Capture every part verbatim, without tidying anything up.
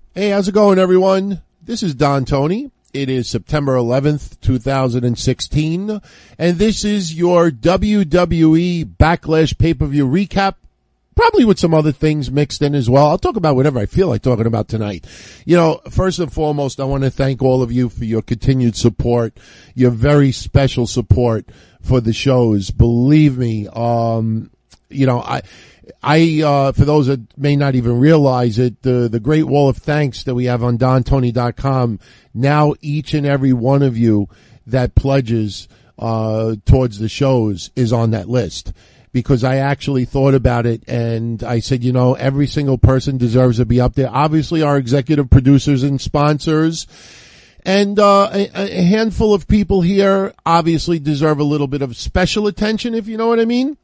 Hey, how's it going, everyone? This is Don Tony. It is September eleventh, two thousand sixteen, and this is your W W E Backlash pay-per-view recap, probably with some other things mixed in as well. I'll talk about whatever I feel like talking about tonight. You know, first and foremost, I want to thank all of you for your continued support, your very special support for the shows. Believe me, um, you know, I... I, uh, for those that may not even realize it, the, the great wall of thanks that we have on Don Tony dot com, now each and every one of you that pledges, uh, towards the shows is on that list. Because I actually thought about it and I said, you know, every single person deserves to be up there. Obviously our executive producers and sponsors and, uh, a, a handful of people here obviously deserve a little bit of special attention, if you know what I mean.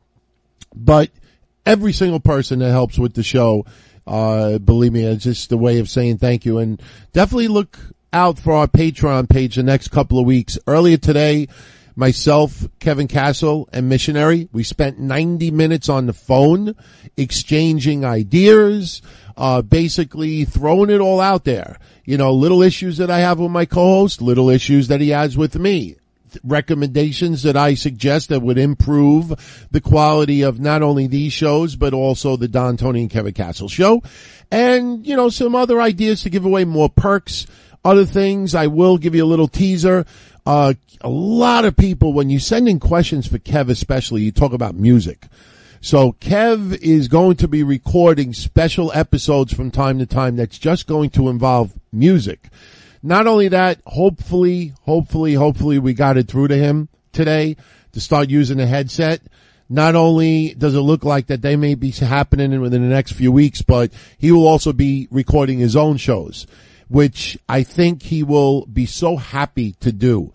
But every single person that helps with the show, uh, believe me, it's just a way of saying thank you. And definitely look out for our Patreon page the next couple of weeks. Earlier today, myself, Kevin Castle, and Missionary, we spent ninety minutes on the phone exchanging ideas, uh, basically throwing it all out there. You know, little issues that I have with my co-host, little issues that he has with me. Recommendations that I suggest that would improve the quality of not only these shows, but also the Don Tony and Kevin Castle show. And, you know, some other ideas to give away more perks, other things. I will give you a little teaser. Uh, a lot of people, when you send in questions for Kev especially, you talk about music. So Kev is going to be recording special episodes from time to time that's just going to involve music. Not only that, hopefully, hopefully, hopefully we got it through to him today to start using the headset. Not only does it look like that they may be happening within the next few weeks, but he will also be recording his own shows, which I think he will be so happy to do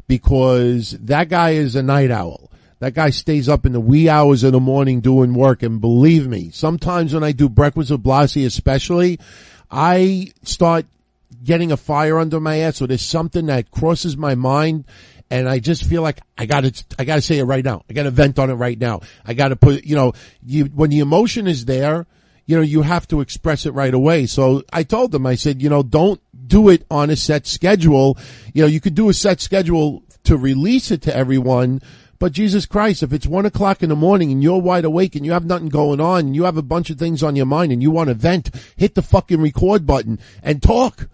because that guy is a night owl. That guy stays up in the wee hours of the morning doing work, and believe me, sometimes when I do Breakfast with Blassie especially, I start getting a fire under my ass, so there's something that crosses my mind and I just feel like I gotta, I gotta say it right now. I gotta vent on it right now. I gotta put, you know, you, when the emotion is there, you know, you have to express it right away. So I told them, I said, you know, don't do it on a set schedule. You know, you could do a set schedule to release it to everyone, but Jesus Christ, if it's one o'clock in the morning and you're wide awake and you have nothing going on and you have a bunch of things on your mind and you want to vent, hit the fucking record button and talk.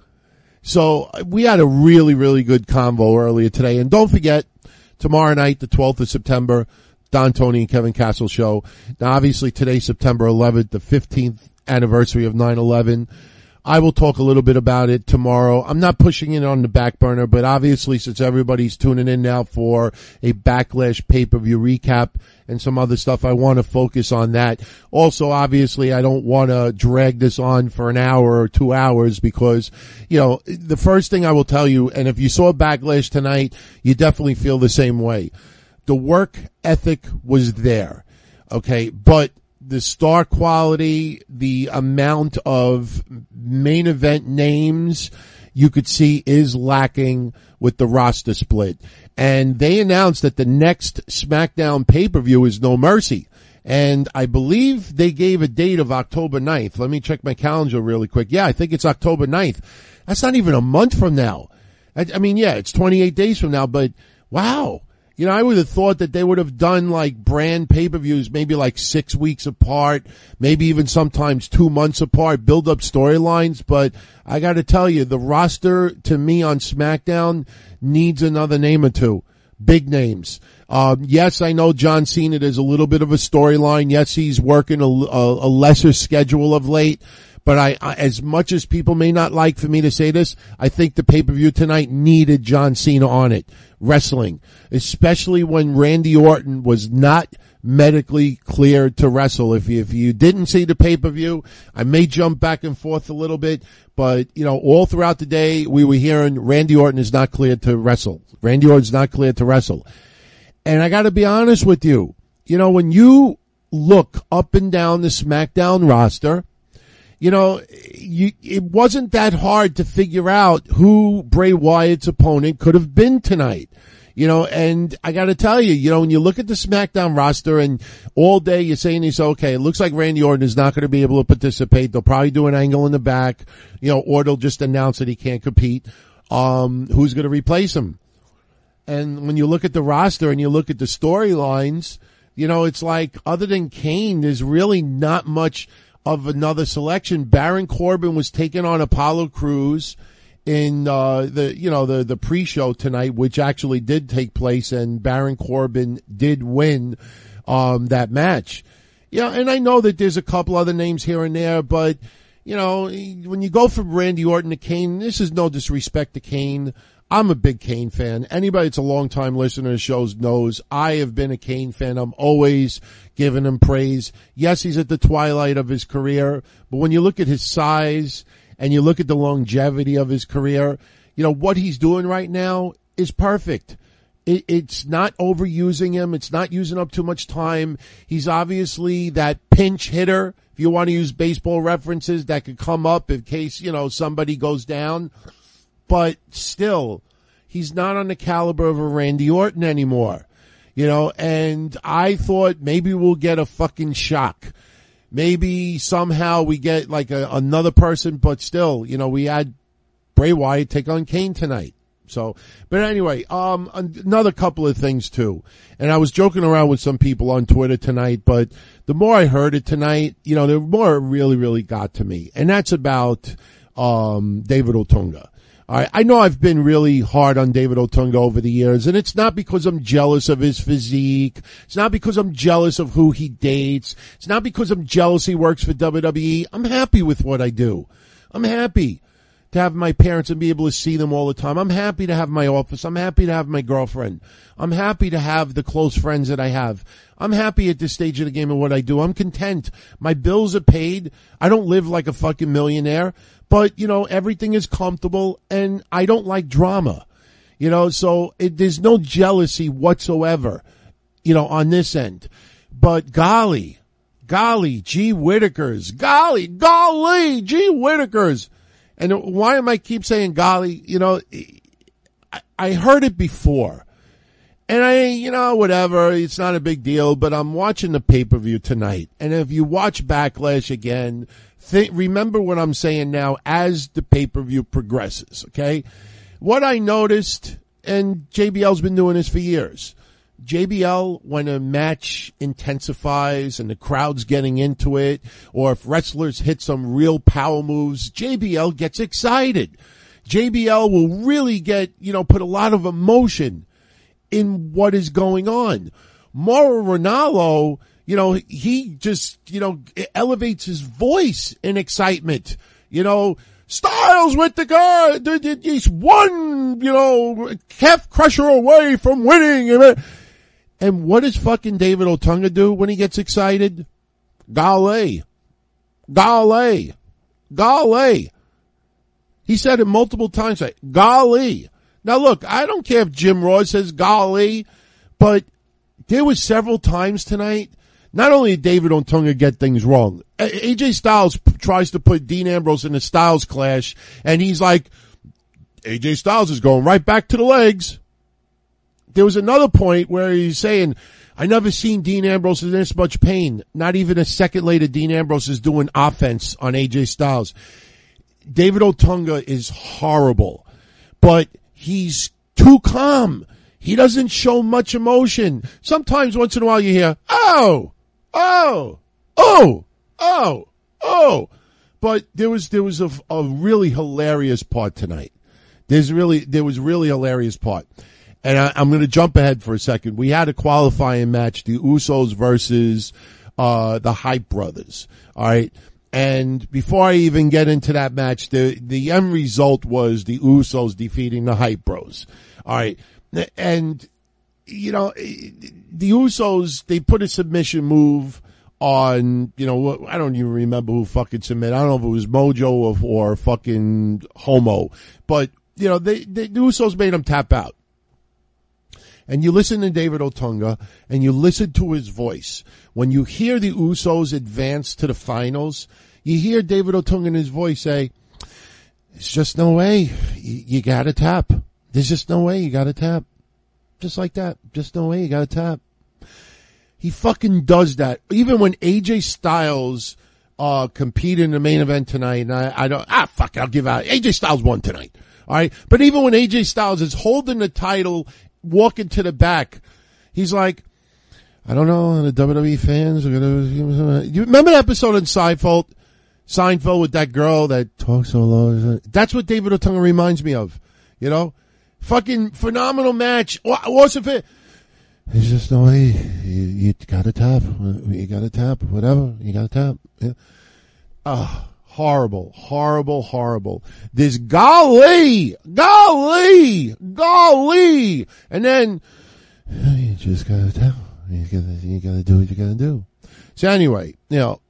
So we had a really, really good convo earlier today. And don't forget, tomorrow night, the twelfth of September, Don Tony and Kevin Castle show. Now, obviously, today's September eleventh, the fifteenth anniversary of nine eleven. I will talk a little bit about it tomorrow. I'm not pushing it on the back burner, but obviously, since everybody's tuning in now for a Backlash pay-per-view recap and some other stuff, I want to focus on that. Also, obviously, I don't want to drag this on for an hour or two hours because, you know, the first thing I will tell you, and if you saw Backlash tonight, you definitely feel the same way. The work ethic was there, okay, but the star quality, the amount of main event names you could see is lacking with the roster split. And they announced that the next SmackDown pay-per-view is No Mercy. And I believe they gave a date of October ninth. Let me check my calendar really quick. Yeah, I think it's October ninth. That's not even a month from now. I, I mean, yeah, it's twenty-eight days from now, but wow. You know, I would have thought that they would have done like brand pay-per-views maybe like six weeks apart, maybe even sometimes two months apart, build up storylines. But I got to tell you, the roster to me on SmackDown needs another name or two. Big names. Um, yes, I know John Cena, there's a little bit of a storyline. Yes, he's working a, a, a lesser schedule of late. But I, I, as much as people may not like for me to say this, I think the pay-per-view tonight needed John Cena on it. Wrestling. Especially when Randy Orton was not medically cleared to wrestle. If you, if you didn't see the pay-per-view, I may jump back and forth a little bit, but, you know, all throughout the day, we were hearing Randy Orton is not cleared to wrestle. Randy Orton's not cleared to wrestle. And I gotta be honest with you, you know, when you look up and down the SmackDown roster, you know, you, it wasn't that hard to figure out who Bray Wyatt's opponent could have been tonight. You know, and I got to tell you, you know, when you look at the SmackDown roster and all day you're saying this, okay, it looks like Randy Orton is not going to be able to participate. They'll probably do an angle in the back, you know, or they'll just announce that he can't compete. Um, who's going to replace him? And when you look at the roster and you look at the storylines, you know, it's like other than Kane, there's really not much of another selection. Baron Corbin was taking on Apollo Crews in uh the you know the the pre-show tonight, which actually did take place, and Baron Corbin did win um that match. Yeah, and I know that there's a couple other names here and there, but you know, when you go from Randy Orton to Kane, this is no disrespect to Kane. I'm a big Kane fan. Anybody that's a long-time listener to shows knows I have been a Kane fan. I'm always giving him praise. Yes, he's at the twilight of his career, but when you look at his size and you look at the longevity of his career, you know, what he's doing right now is perfect. It, it's not overusing him. It's not using up too much time. He's obviously that pinch hitter, if you want to use baseball references, that could come up in case, you know, somebody goes down. But still, he's not on the caliber of a Randy Orton anymore. You know, and I thought maybe we'll get a fucking shock. Maybe somehow we get like a, another person, but still, you know, we had Bray Wyatt take on Kane tonight. So, but anyway, um, another couple of things too. And I was joking around with some people on Twitter tonight, but the more I heard it tonight, you know, the more it really, really got to me. And that's about, um, David Otunga. All right, I know I've been really hard on David Otunga over the years, and it's not because I'm jealous of his physique. It's not because I'm jealous of who he dates. It's not because I'm jealous he works for W W E. I'm happy with what I do. I'm happy to have my parents and be able to see them all the time. I'm happy to have my office. I'm happy to have my girlfriend. I'm happy to have the close friends that I have. I'm happy at this stage of the game of what I do. I'm content. My bills are paid. I don't live like a fucking millionaire. But, you know, everything is comfortable, and I don't like drama, you know, so it, there's no jealousy whatsoever, you know, on this end. But golly, golly, gee Whittakers, golly, golly, gee Whittakers. And why am I keep saying golly? You know, I, I heard it before. And I, you know, whatever, it's not a big deal, but I'm watching the pay-per-view tonight. And if you watch Backlash again, think, remember what I'm saying now as the pay-per-view progresses, okay? What I noticed, and J B L's been doing this for years, J B L, when a match intensifies and the crowd's getting into it, or if wrestlers hit some real power moves, J B L gets excited. J B L will really get, you know, put a lot of emotion in what is going on. Mauro Ranallo, you know, he just, you know, elevates his voice in excitement. You know, Styles with the guy, he's one, you know, calf crusher away from winning. And what does fucking David Otunga do when he gets excited? Golly. Golly. Golly. He said it multiple times, like, golly. Now look, I don't care if Jim Ross says golly, but there was several times tonight, not only did David Otunga get things wrong, A J Styles p- tries to put Dean Ambrose in a Styles clash, and he's like, A J Styles is going right back to the legs. There was another point where he's saying, I never seen Dean Ambrose in this much pain. Not even a second later, Dean Ambrose is doing offense on A J Styles. David Otunga is horrible, but he's too calm. He doesn't show much emotion. Sometimes once in a while you hear, oh, oh, oh, oh, oh. But there was, there was a, a really hilarious part tonight. There's really, there was really hilarious part. And I, I'm going to jump ahead for a second. We had a qualifying match, the Usos versus, uh, the Hype Brothers. All right. And before I even get into that match, the, the end result was the Usos defeating the Hype Bros. All right. And, you know, the Usos, they put a submission move on, you know, I don't even remember who fucking submitted. I don't know if it was Mojo or, or fucking Homo. But, you know, they, they, the Usos made them tap out. And you listen to David Otunga, and you listen to his voice. When you hear the Usos advance to the finals, you hear David Otunga in his voice say, "It's just no way. You, you gotta tap. There's just no way. You gotta tap." just like that. Just no way, you gotta tap. He fucking does that. Even when A J Styles uh competed in the main event tonight, and I, I don't, ah, fuck it, I'll give out. A J Styles won tonight. All right? But even when A J Styles is holding the title, walking to the back, he's like, I don't know, the W W E fans are gonna, you remember that episode in Seinfeld? Seinfeld with that girl that talks so low? That's what David Otunga reminds me of. You know? Fucking phenomenal match. Awesome fit. It's just no way. You, you gotta tap. You gotta tap. Whatever. You gotta tap. Yeah. Oh, horrible, horrible, horrible. This golly, golly, golly. And then, you just gotta tap. You gotta, you gotta do what you gotta do. So anyway, you know,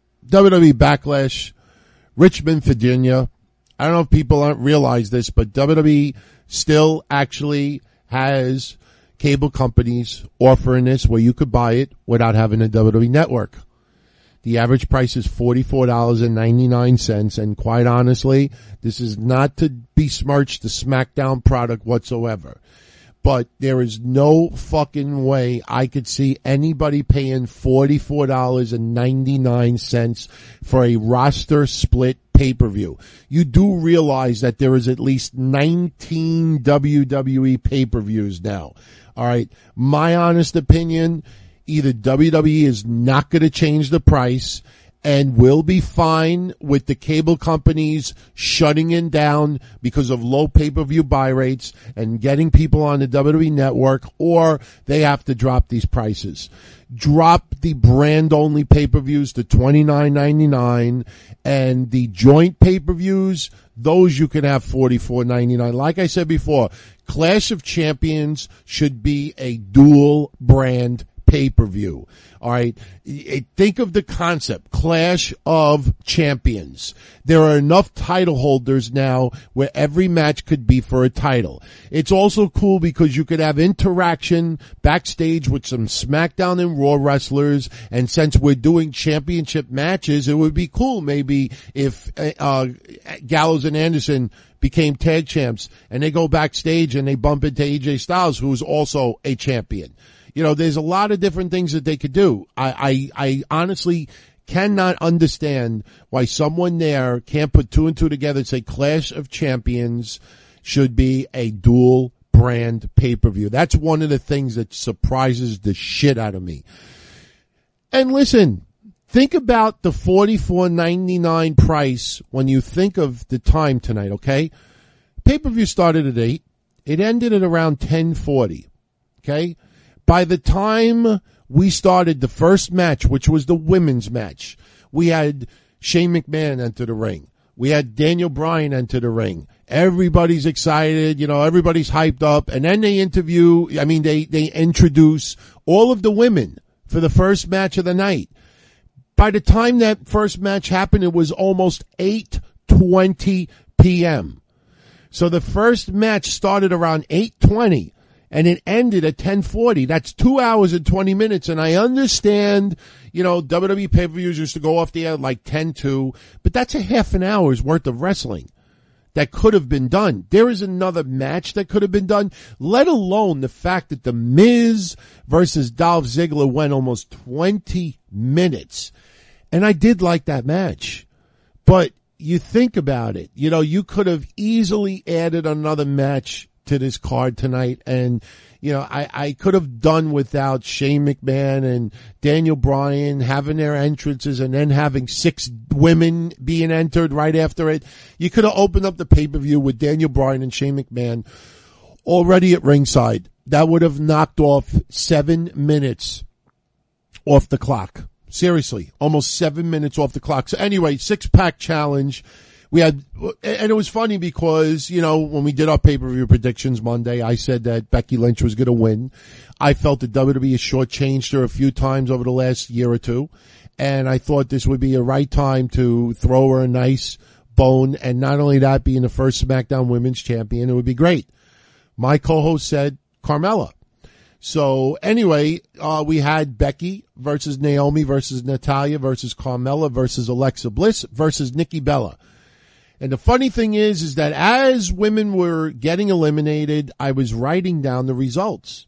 W W E Backlash, Richmond, Virginia. I don't know if people don't realize this, but W W E still actually has cable companies offering this where you could buy it without having a W W E network. The average price is forty-four dollars and ninety-nine cents, and quite honestly, this is not to besmirch the SmackDown product whatsoever. But there is no fucking way I could see anybody paying forty-four dollars and ninety-nine cents for a roster split pay-per-view. You do realize that there is at least nineteen W W E pay-per-views now. All right. My honest opinion, either W W E is not going to change the price and will be fine with the cable companies shutting it down because of low pay-per-view buy rates and getting people on the W W E network, or they have to drop these prices. Drop the brand-only pay-per-views to twenty-nine ninety-nine, and the joint pay-per-views, those you can have forty-four ninety-nine. Like I said before, Clash of Champions should be a dual brand pay-per-view. All right. Think of the concept, Clash of Champions. There are enough title holders now where every match could be for a title. It's also cool because you could have interaction backstage with some SmackDown and Raw wrestlers. And since we're doing championship matches, it would be cool maybe if uh Gallows and Anderson became tag champs and they go backstage and they bump into A J Styles, who's also a champion. You know, there's a lot of different things that they could do. I, I, I honestly cannot understand why someone there can't put two and two together and say Clash of Champions should be a dual brand pay-per-view. That's one of the things that surprises the shit out of me. And listen, think about the forty-four ninety-nine price when you think of the time tonight, okay? Pay-per-view started at eight. It ended at around ten forty, okay? By the time we started the first match, which was the women's match, we had Shane McMahon enter the ring. We had Daniel Bryan enter the ring. Everybody's excited, you know, everybody's hyped up. And then they interview, I mean, they, they introduce all of the women for the first match of the night. By the time that first match happened, it was almost eight twenty p.m. So the first match started around eight twenty. And it ended at ten forty. That's two hours and twenty minutes. And I understand, you know, W W E pay-per-views used to go off the air like ten two, but that's a half an hour's worth of wrestling that could have been done. There is another match that could have been done, let alone the fact that The Miz versus Dolph Ziggler went almost twenty minutes. And I did like that match. But you think about it, you know, you could have easily added another match to this card tonight, and you know, I, I could have done without Shane McMahon and Daniel Bryan having their entrances and then having six women being entered right after it. You could have opened up the pay-per-view with Daniel Bryan and Shane McMahon already at ringside. That would have knocked off seven minutes off the clock. Seriously, almost seven minutes off the clock. So anyway, six-pack challenge. We had, and it was funny because, you know, when we did our pay-per-view predictions Monday, I said that Becky Lynch was going to win. I felt that W W E has shortchanged her a few times over the last year or two, and I thought this would be a right time to throw her a nice bone, and not only that, being the first SmackDown Women's Champion, it would be great. My co-host said Carmella. So anyway, uh, we had Becky versus Naomi versus Natalya versus Carmella versus Alexa Bliss versus Nikki Bella. And the funny thing is, is that as women were getting eliminated, I was writing down the results.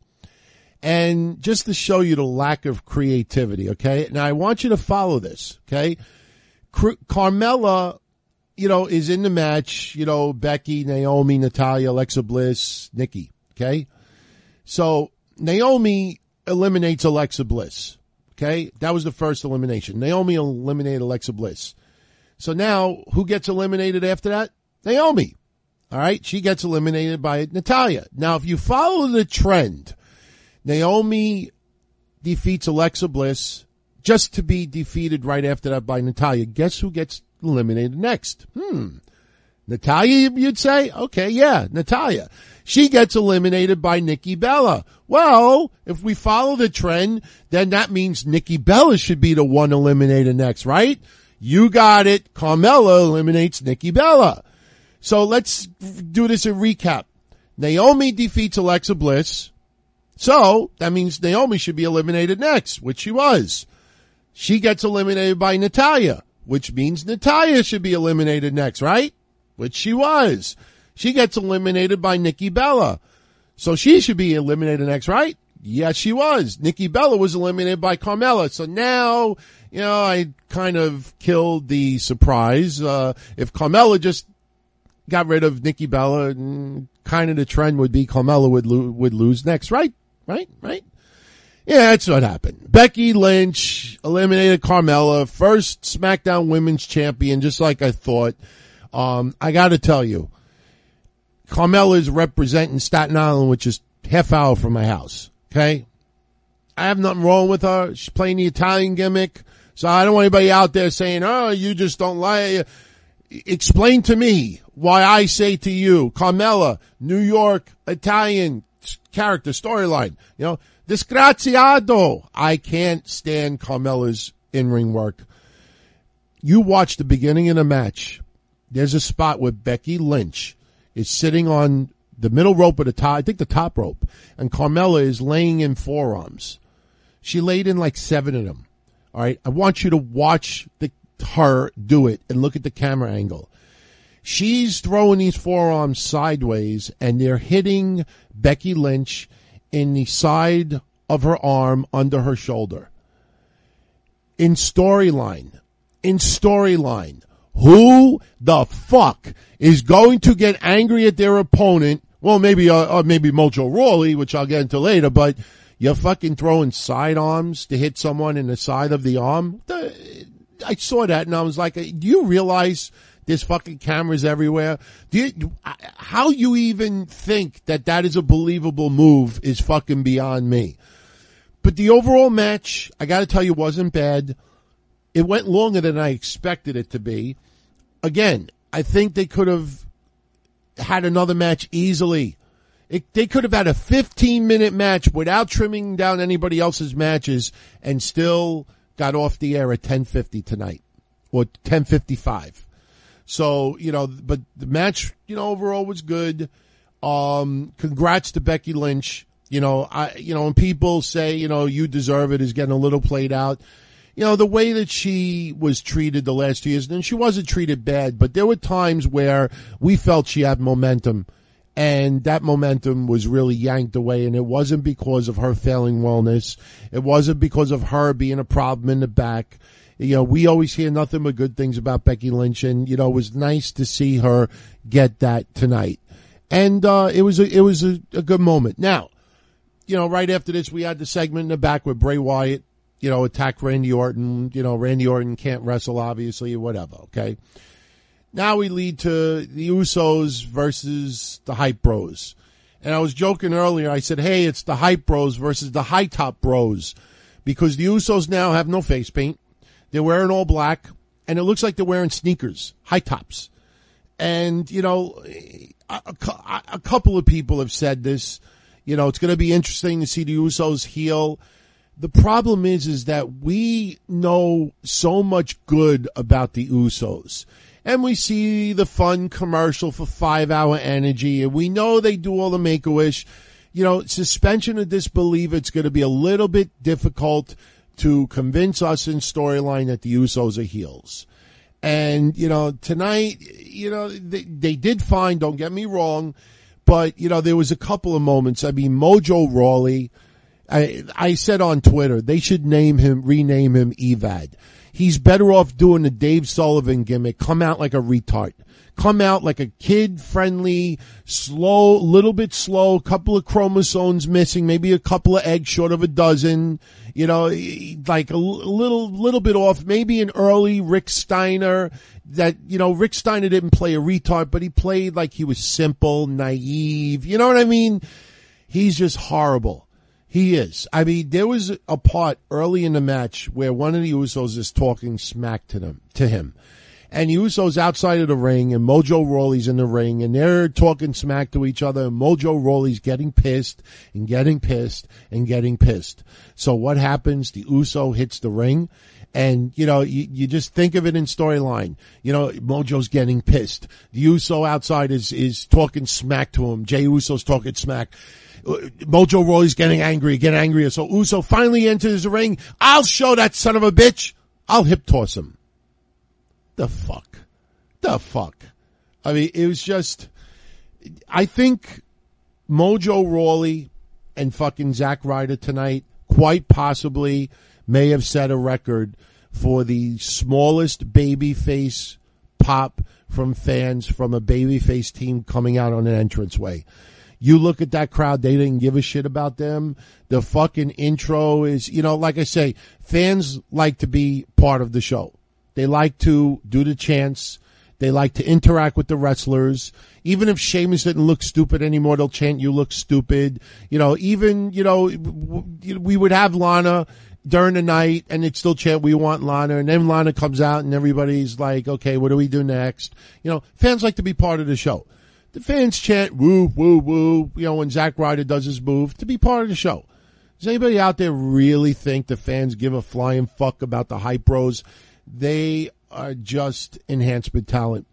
And just to show you the lack of creativity, okay? Now, I want you to follow this, okay? Car- Carmella, you know, is in the match, you know, Becky, Naomi, Natalya, Alexa Bliss, Nikki, okay? So, Naomi eliminates Alexa Bliss, okay? That was the first elimination. Naomi eliminated Alexa Bliss. So now, who gets eliminated after that? Naomi. All right? She gets eliminated by Natalya. Now, if you follow the trend, Naomi defeats Alexa Bliss just to be defeated right after that by Natalya. Guess who gets eliminated next? Hmm. Natalya, you'd say? Okay, yeah, Natalya. She gets eliminated by Nikki Bella. Well, if we follow the trend, then that means Nikki Bella should be the one eliminated next, right? You got it. Carmella eliminates Nikki Bella. So let's do this in recap. Naomi defeats Alexa Bliss. So that means Naomi should be eliminated next, which she was. She gets eliminated by Natalya, which means Natalya should be eliminated next, right? Which she was. She gets eliminated by Nikki Bella. So she should be eliminated next, right? Yes, she was. Nikki Bella was eliminated by Carmella. So now, you know, I kind of killed the surprise. Uh, if Carmella just got rid of Nikki Bella, kind of the trend would be Carmella would, lo- would lose next, right? Right? Right? Yeah, that's what happened. Becky Lynch eliminated Carmella, first SmackDown Women's Champion, just like I thought. Um, I got to tell you, Carmella is representing Staten Island, which is half hour from my house. Okay? I have nothing wrong with her. She's playing the Italian gimmick. So I don't want anybody out there saying, oh, you just don't like. Explain to me why I say to you, Carmella, New York, Italian character, storyline. You know, disgraziado. I can't stand Carmella's in-ring work. You watch the beginning of the match. There's a spot where Becky Lynch is sitting on the middle rope of the top, I think the top rope, and Carmella is laying in forearms. She laid in like seven of them. All right. I want you to watch the, her do it and look at the camera angle. She's throwing these forearms sideways and they're hitting Becky Lynch in the side of her arm under her shoulder. In storyline, in storyline, who the fuck is going to get angry at their opponent? Well, maybe, uh, uh, maybe Mojo Rawley, which I'll get into later, but you're fucking throwing sidearms to hit someone in the side of the arm? The, I saw that and I was like, do you realize there's fucking cameras everywhere? Do you, how you even think that that is a believable move is fucking beyond me. But the overall match, I gotta tell you, wasn't bad. It went longer than I expected it to be. Again, I think they could have had another match easily. It, they could have had a fifteen minute match without trimming down anybody else's matches and still got off the air at ten fifty tonight or ten fifty-five. So, you know, but the match, you know, overall was good. Um, congrats to Becky Lynch. You know, I, you know, when people say, you know, you deserve it is getting a little played out. You know, the way that she was treated the last two years, and she wasn't treated bad, but there were times where we felt she had momentum, and that momentum was really yanked away, and it wasn't because of her failing wellness. It wasn't because of her being a problem in the back. You know, we always hear nothing but good things about Becky Lynch, and, you know, it was nice to see her get that tonight. And uh it was a, it was a, a good moment. Now, you know, right after this, we had the segment in the back with Bray Wyatt, you know, attack Randy Orton. You know, Randy Orton can't wrestle, obviously, whatever, okay? Now we lead to the Usos versus the Hype Bros. And I was joking earlier. I said, hey, it's the Hype Bros versus the High Top Bros. Because the Usos now have no face paint. They're wearing all black. And it looks like they're wearing sneakers, high tops. And, you know, a, a, a couple of people have said this. You know, it's going to be interesting to see the Usos heel. The problem is, is that we know so much good about the Usos. And we see the fun commercial for five hour Energy. And we know they do all the Make-A-Wish. You know, suspension of disbelief, it's going to be a little bit difficult to convince us in storyline that the Usos are heels. And, you know, tonight, you know, they, they did fine, don't get me wrong. But, you know, there was a couple of moments. I mean, Mojo Rawley, I, I said on Twitter, they should name him, rename him Evad. He's better off doing the Dave Sullivan gimmick. Come out like a retard. Come out like a kid-friendly, slow, little bit slow, couple of chromosomes missing, maybe a couple of eggs short of a dozen, you know, like a little, little bit off, maybe an early Rick Steiner that, you know, Rick Steiner didn't play a retard, but he played like he was simple, naive, you know what I mean? He's just horrible. He is. I mean, there was a part early in the match where one of the Usos is talking smack to them, to him. And Usos outside of the ring, and Mojo Rawley's in the ring, and they're talking smack to each other, and Mojo Rawley's getting pissed, and getting pissed, and getting pissed. So what happens? The Uso hits the ring, and, you know, you, you just think of it in storyline. You know, Mojo's getting pissed. The Uso outside is, is talking smack to him. Jey Uso's talking smack. Mojo Rawley's getting angry, getting angrier. So Uso finally enters the ring. I'll show that son of a bitch. I'll hip toss him. The fuck? The fuck? I mean, it was just, I think Mojo Rawley and fucking Zack Ryder tonight quite possibly may have set a record for the smallest babyface pop from fans from a babyface team coming out on an entranceway. You look at that crowd, they didn't give a shit about them. The fucking intro is, you know, like I say, fans like to be part of the show. They like to do the chants. They like to interact with the wrestlers. Even if Sheamus didn't look stupid anymore, they'll chant, you look stupid. You know, even, you know, we would have Lana during the night and they'd still chant, we want Lana. And then Lana comes out and everybody's like, okay, what do we do next? You know, fans like to be part of the show. The fans chant, woo, woo, woo, you know, when Zack Ryder does his move, to be part of the show. Does anybody out there really think the fans give a flying fuck about the hype bros? They are just enhancement talent.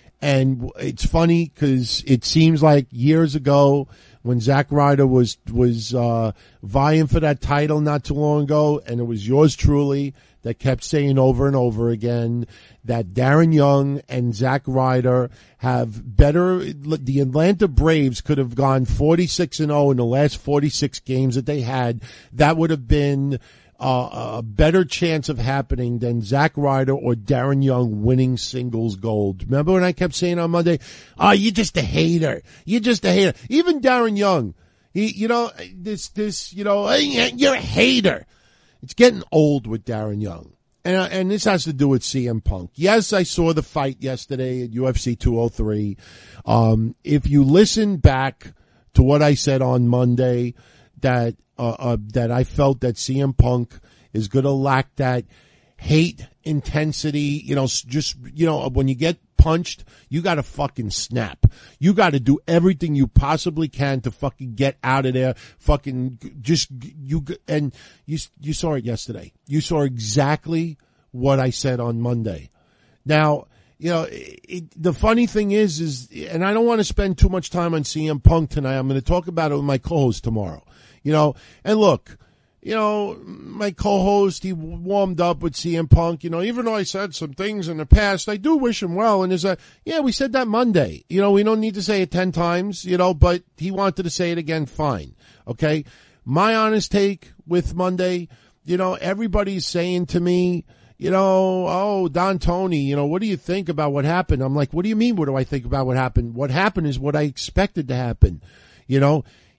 And it's funny because it seems like years ago when Zack Ryder was, was, uh, vying for that title not too long ago, and it was yours truly that kept saying over and over again that Darren Young and Zack Ryder have better, the Atlanta Braves could have gone forty-six and oh in the last forty-six games that they had. That would have been Uh, a better chance of happening than Zack Ryder or Darren Young winning singles gold. Remember when I kept saying on Monday, oh, you're just a hater. You're just a hater. Even Darren Young, he, you know, this, this, you know, you're a hater. It's getting old with Darren Young. And, uh, and this has to do with C M Punk. Yes, I saw the fight yesterday at U F C two oh three. Um, if you listen back to what I said on Monday, that Uh, uh, that I felt that C M Punk is going to lack that hate intensity. You know, just, you know, when you get punched, you got to fucking snap. You got to do everything you possibly can to fucking get out of there. Fucking just, you, and you, you saw it yesterday. You saw exactly what I said on Monday. Now, you know, it, the funny thing is, is, and I don't want to spend too much time on C M Punk tonight. I'm going to talk about it with my co-host tomorrow. You know, and look, you know, my co-host, he warmed up with C M Punk. You know, even though I said some things in the past, I do wish him well. And there's a, yeah, we said that Monday. You know, we don't need to say it ten times, you know, but he wanted to say it again, fine. Okay? My honest take with Monday, you know, everybody's saying to me, you know, oh, Don Tony, you know, what do you think about what happened? I'm like, what do you mean, what do I think about what happened? What happened is what I expected to happen. You know,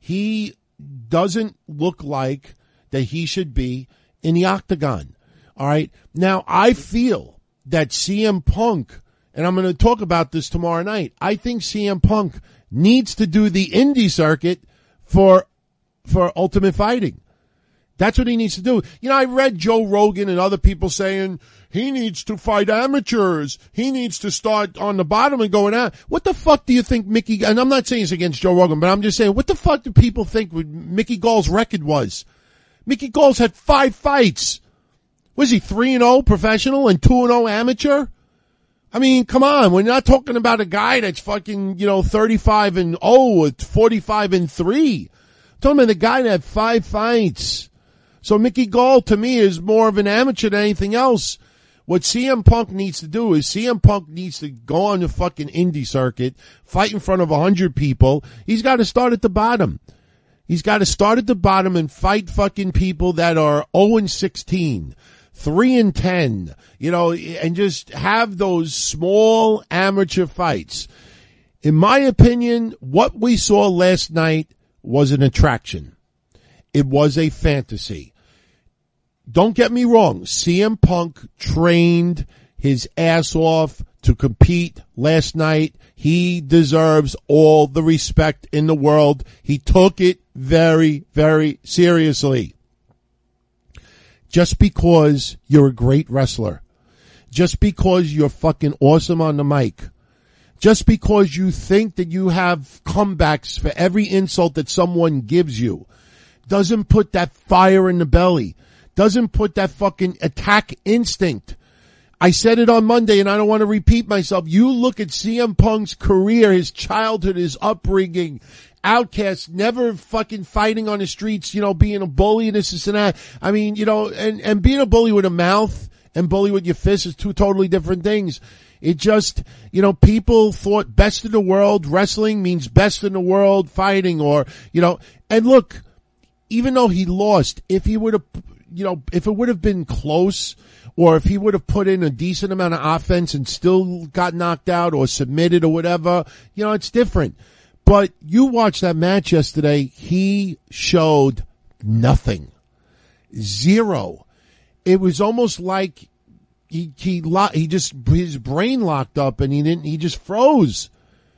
he doesn't look like that he should be in the octagon. All right. Now, I feel that C M Punk, and I'm going to talk about this tomorrow night, I think C M Punk needs to do the indie circuit for, for Ultimate Fighting. That's what he needs to do. You know, I read Joe Rogan and other people saying he needs to fight amateurs. He needs to start on the bottom and going out. What the fuck do you think Mickey, and I'm not saying it's against Joe Rogan, but I'm just saying, what the fuck do people think Mickey Gall's record was? Mickey Gall's had five fights. Was he three and oh professional and two and oh amateur? I mean, come on. We're not talking about a guy that's fucking, you know, thirty-five and oh or forty-five and three. I'm talking about a guy that had five fights. So Mickey Gall, to me, is more of an amateur than anything else. What C M Punk needs to do is C M Punk needs to go on the fucking indie circuit, fight in front of a hundred people. He's got to start at the bottom. He's got to start at the bottom and fight fucking people that are oh and sixteen, three and ten, you know, and just have those small amateur fights. In my opinion, what we saw last night was an attraction. It was a fantasy. Don't get me wrong. C M Punk trained his ass off to compete last night. He deserves all the respect in the world. He took it very, very seriously. Just because you're a great wrestler, just because you're fucking awesome on the mic, just because you think that you have comebacks for every insult that someone gives you, doesn't put that fire in the belly, doesn't put that fucking attack instinct. I said it on Monday and I don't want to repeat myself. You look at C M Punk's career, his childhood, his upbringing, outcast, never fucking fighting on the streets, you know, being a bully and this, this and that. I mean, you know, and, and being a bully with a mouth and bully with your fist is two totally different things. It just, you know, people thought best in the world, wrestling means best in the world, fighting, or, you know, and look, even though he lost, if he would have, you know, if it would have been close, or if he would have put in a decent amount of offense and still got knocked out or submitted or whatever, you know, it's different. But you watched that match yesterday, he showed nothing. Zero. It was almost like he, he, he just, his brain locked up and he didn't, he just froze.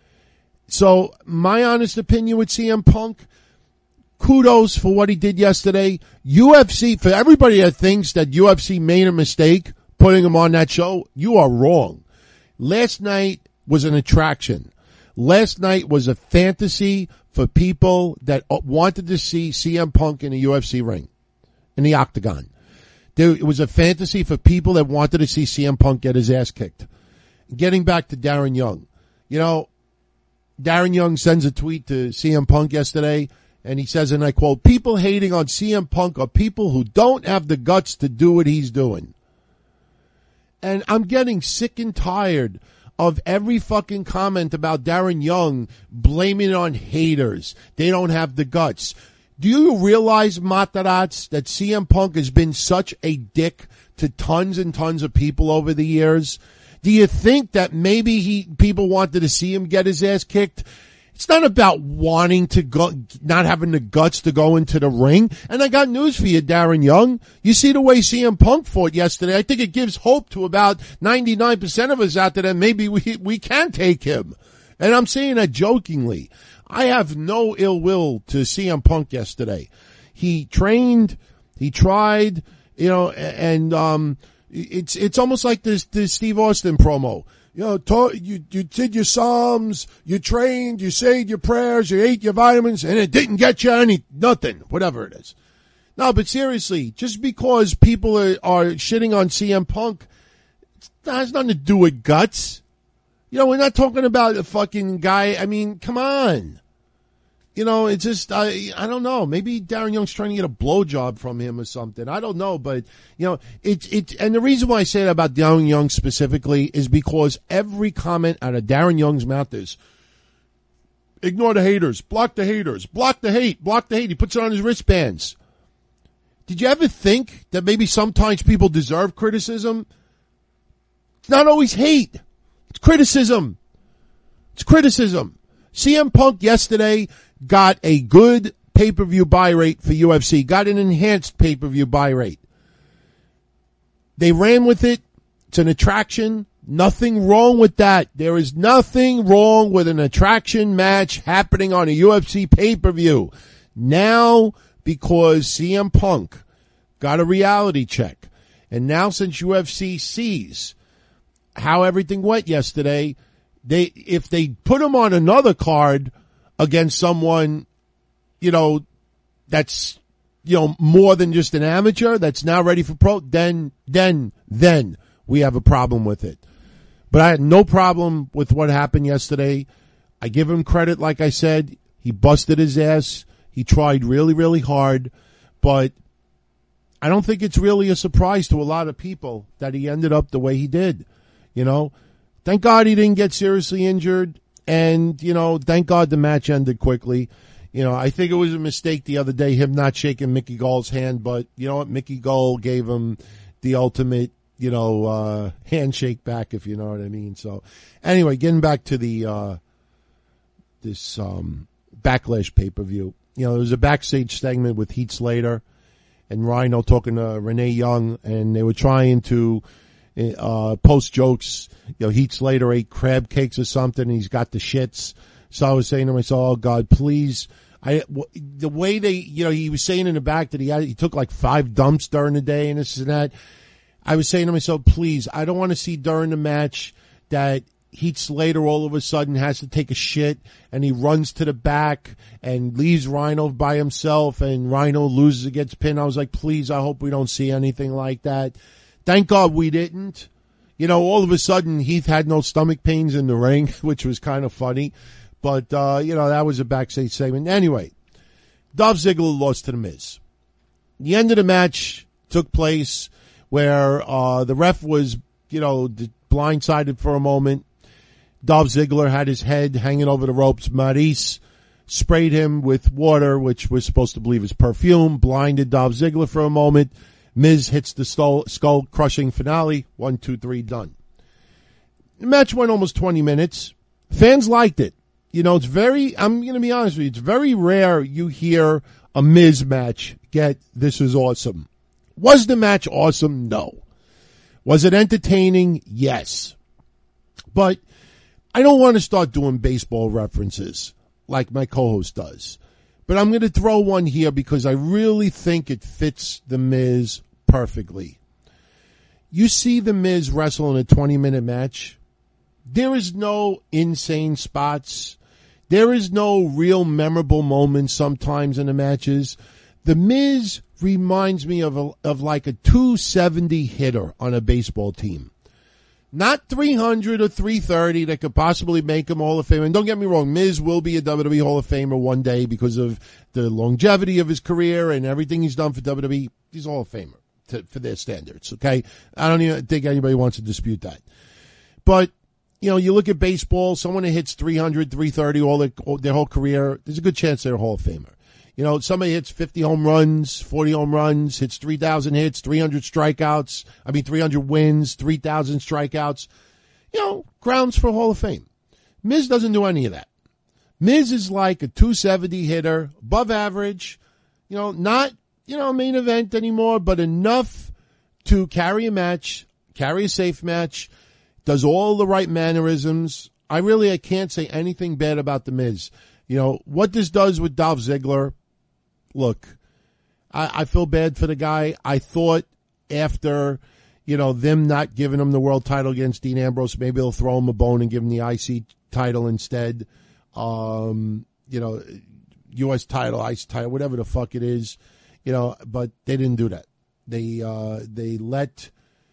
So my honest opinion with C M Punk, kudos for what he did yesterday. U F C, for everybody that thinks that U F C made a mistake putting him on that show, you are wrong. Last night was an attraction. Last night was a fantasy for people that wanted to see C M Punk in a U F C ring, in the octagon. There, it was a fantasy for people that wanted to see C M Punk get his ass kicked. Getting back to Darren Young. You know, Darren Young sends a tweet to C M Punk yesterday, and he says, and I quote, "People hating on C M Punk are people who don't have the guts to do what he's doing." And I'm getting sick and tired of every fucking comment about Darren Young blaming it on haters. They don't have the guts. Do you realize, Matarats, that C M Punk has been such a dick to tons and tons of people over the years? Do you think that maybe he people wanted to see him get his ass kicked? It's not about wanting to go, not having the guts to go into the ring. And I got news for you, Darren Young. You see the way C M Punk fought yesterday. I think it gives hope to about ninety-nine percent of us out there that maybe we, we can take him. And I'm saying that jokingly. I have no ill will to C M Punk yesterday. He trained, he tried, you know, and, um, it's, it's almost like this, this Steve Austin promo. You know, taught, you, you did your Psalms, you trained, you said your prayers, you ate your vitamins, and it didn't get you any, nothing, whatever it is. No, but seriously, just because people are, are shitting on C M Punk, it has nothing to do with guts. You know, we're not talking about a fucking guy, I mean, come on. You know, it's just, I I don't know. Maybe Darren Young's trying to get a blowjob from him or something. I don't know, but, you know, it's, it, and the reason why I say that about Darren Young specifically is because every comment out of Darren Young's mouth is, ignore the haters, block the haters, block the hate, block the hate. He puts it on his wristbands. Did you ever think that maybe sometimes people deserve criticism? It's not always hate. It's criticism. It's criticism. C M Punk yesterday got a good pay-per-view buy rate for U F C, got an enhanced pay-per-view buy rate. They ran with it. It's an attraction. Nothing wrong with that. There is nothing wrong with an attraction match happening on a U F C pay-per-view. Now, because C M Punk got a reality check, and now since U F C sees how everything went yesterday, they if they put him on another card against someone, you know, that's, you know, more than just an amateur, that's now ready for pro, then, then, then we have a problem with it. But I had no problem with what happened yesterday. I give him credit, like I said. He busted his ass. He tried really, really hard. But I don't think it's really a surprise to a lot of people that he ended up the way he did. You know, thank God he didn't get seriously injured. And, you know, thank God the match ended quickly. You know, I think it was a mistake the other day, him not shaking Mickey Gall's hand. But, you know what, Mickey Gall gave him the ultimate, you know, uh, handshake back, if you know what I mean. So, anyway, getting back to the, uh, this, um, Backlash pay-per-view. You know, there was a backstage segment with Heath Slater and Rhino talking to Renee Young, and they were trying to, uh, post jokes. You know, Heath Slater ate crab cakes or something, and he's got the shits. So I was saying to myself, oh God, please. I, the way they, you know, he was saying in the back that he had, he took like five dumps during the day and this and that. I was saying to myself, please, I don't want to see during the match that Heath Slater all of a sudden has to take a shit and he runs to the back and leaves Rhino by himself and Rhino loses, gets pinned. I was like, please, I hope we don't see anything like that. Thank God we didn't. You know, all of a sudden Heath had no stomach pains in the ring, which was kind of funny. But, uh, you know, that was a backstage segment. Anyway, Dolph Ziggler lost to The Miz. The end of the match took place where uh, the ref was, you know, blindsided for a moment. Dolph Ziggler had his head hanging over the ropes. Maurice sprayed him with water, which was supposed to believe was perfume, blinded Dolph Ziggler for a moment. Miz hits the skull-crushing finale. One, two, three, done. The match went almost twenty minutes. Fans liked it. You know, it's very, I'm going to be honest with you, it's very rare you hear a Miz match get, this is awesome. Was the match awesome? No. Was it entertaining? Yes. But I don't want to start doing baseball references like my co-host does. But I'm going to throw one here because I really think it fits The Miz perfectly. You see The Miz wrestle in a twenty-minute match. There is no insane spots. There is no real memorable moments sometimes in the matches. The Miz reminds me of a, of like a two seventy hitter on a baseball team. Not three hundred or three thirty that could possibly make him Hall of Famer. And don't get me wrong, Miz will be a W W E Hall of Famer one day because of the longevity of his career and everything he's done for W W E. He's a Hall of Famer to, for their standards, okay? I don't even think anybody wants to dispute that. But, you know, you look at baseball, someone that hits three hundred, three thirty all their, all their whole career, there's a good chance they're a Hall of Famer. You know, somebody hits fifty home runs, forty home runs, hits three thousand hits, three hundred strikeouts, I mean three hundred wins, three thousand strikeouts, you know, grounds for Hall of Fame. Miz doesn't do any of that. Miz is like a two seventy hitter, above average, you know, not, you know, main event anymore, but enough to carry a match, carry a safe match, does all the right mannerisms. I really, I can't say anything bad about The Miz. You know, what this does with Dolph Ziggler, look, I, I feel bad for the guy. I thought after, you know, them not giving him the world title against Dean Ambrose, maybe they'll throw him a bone and give him the I C title instead. Um, you know, U S title, I C title, whatever the fuck it is. You know, but they didn't do that. They, uh, they let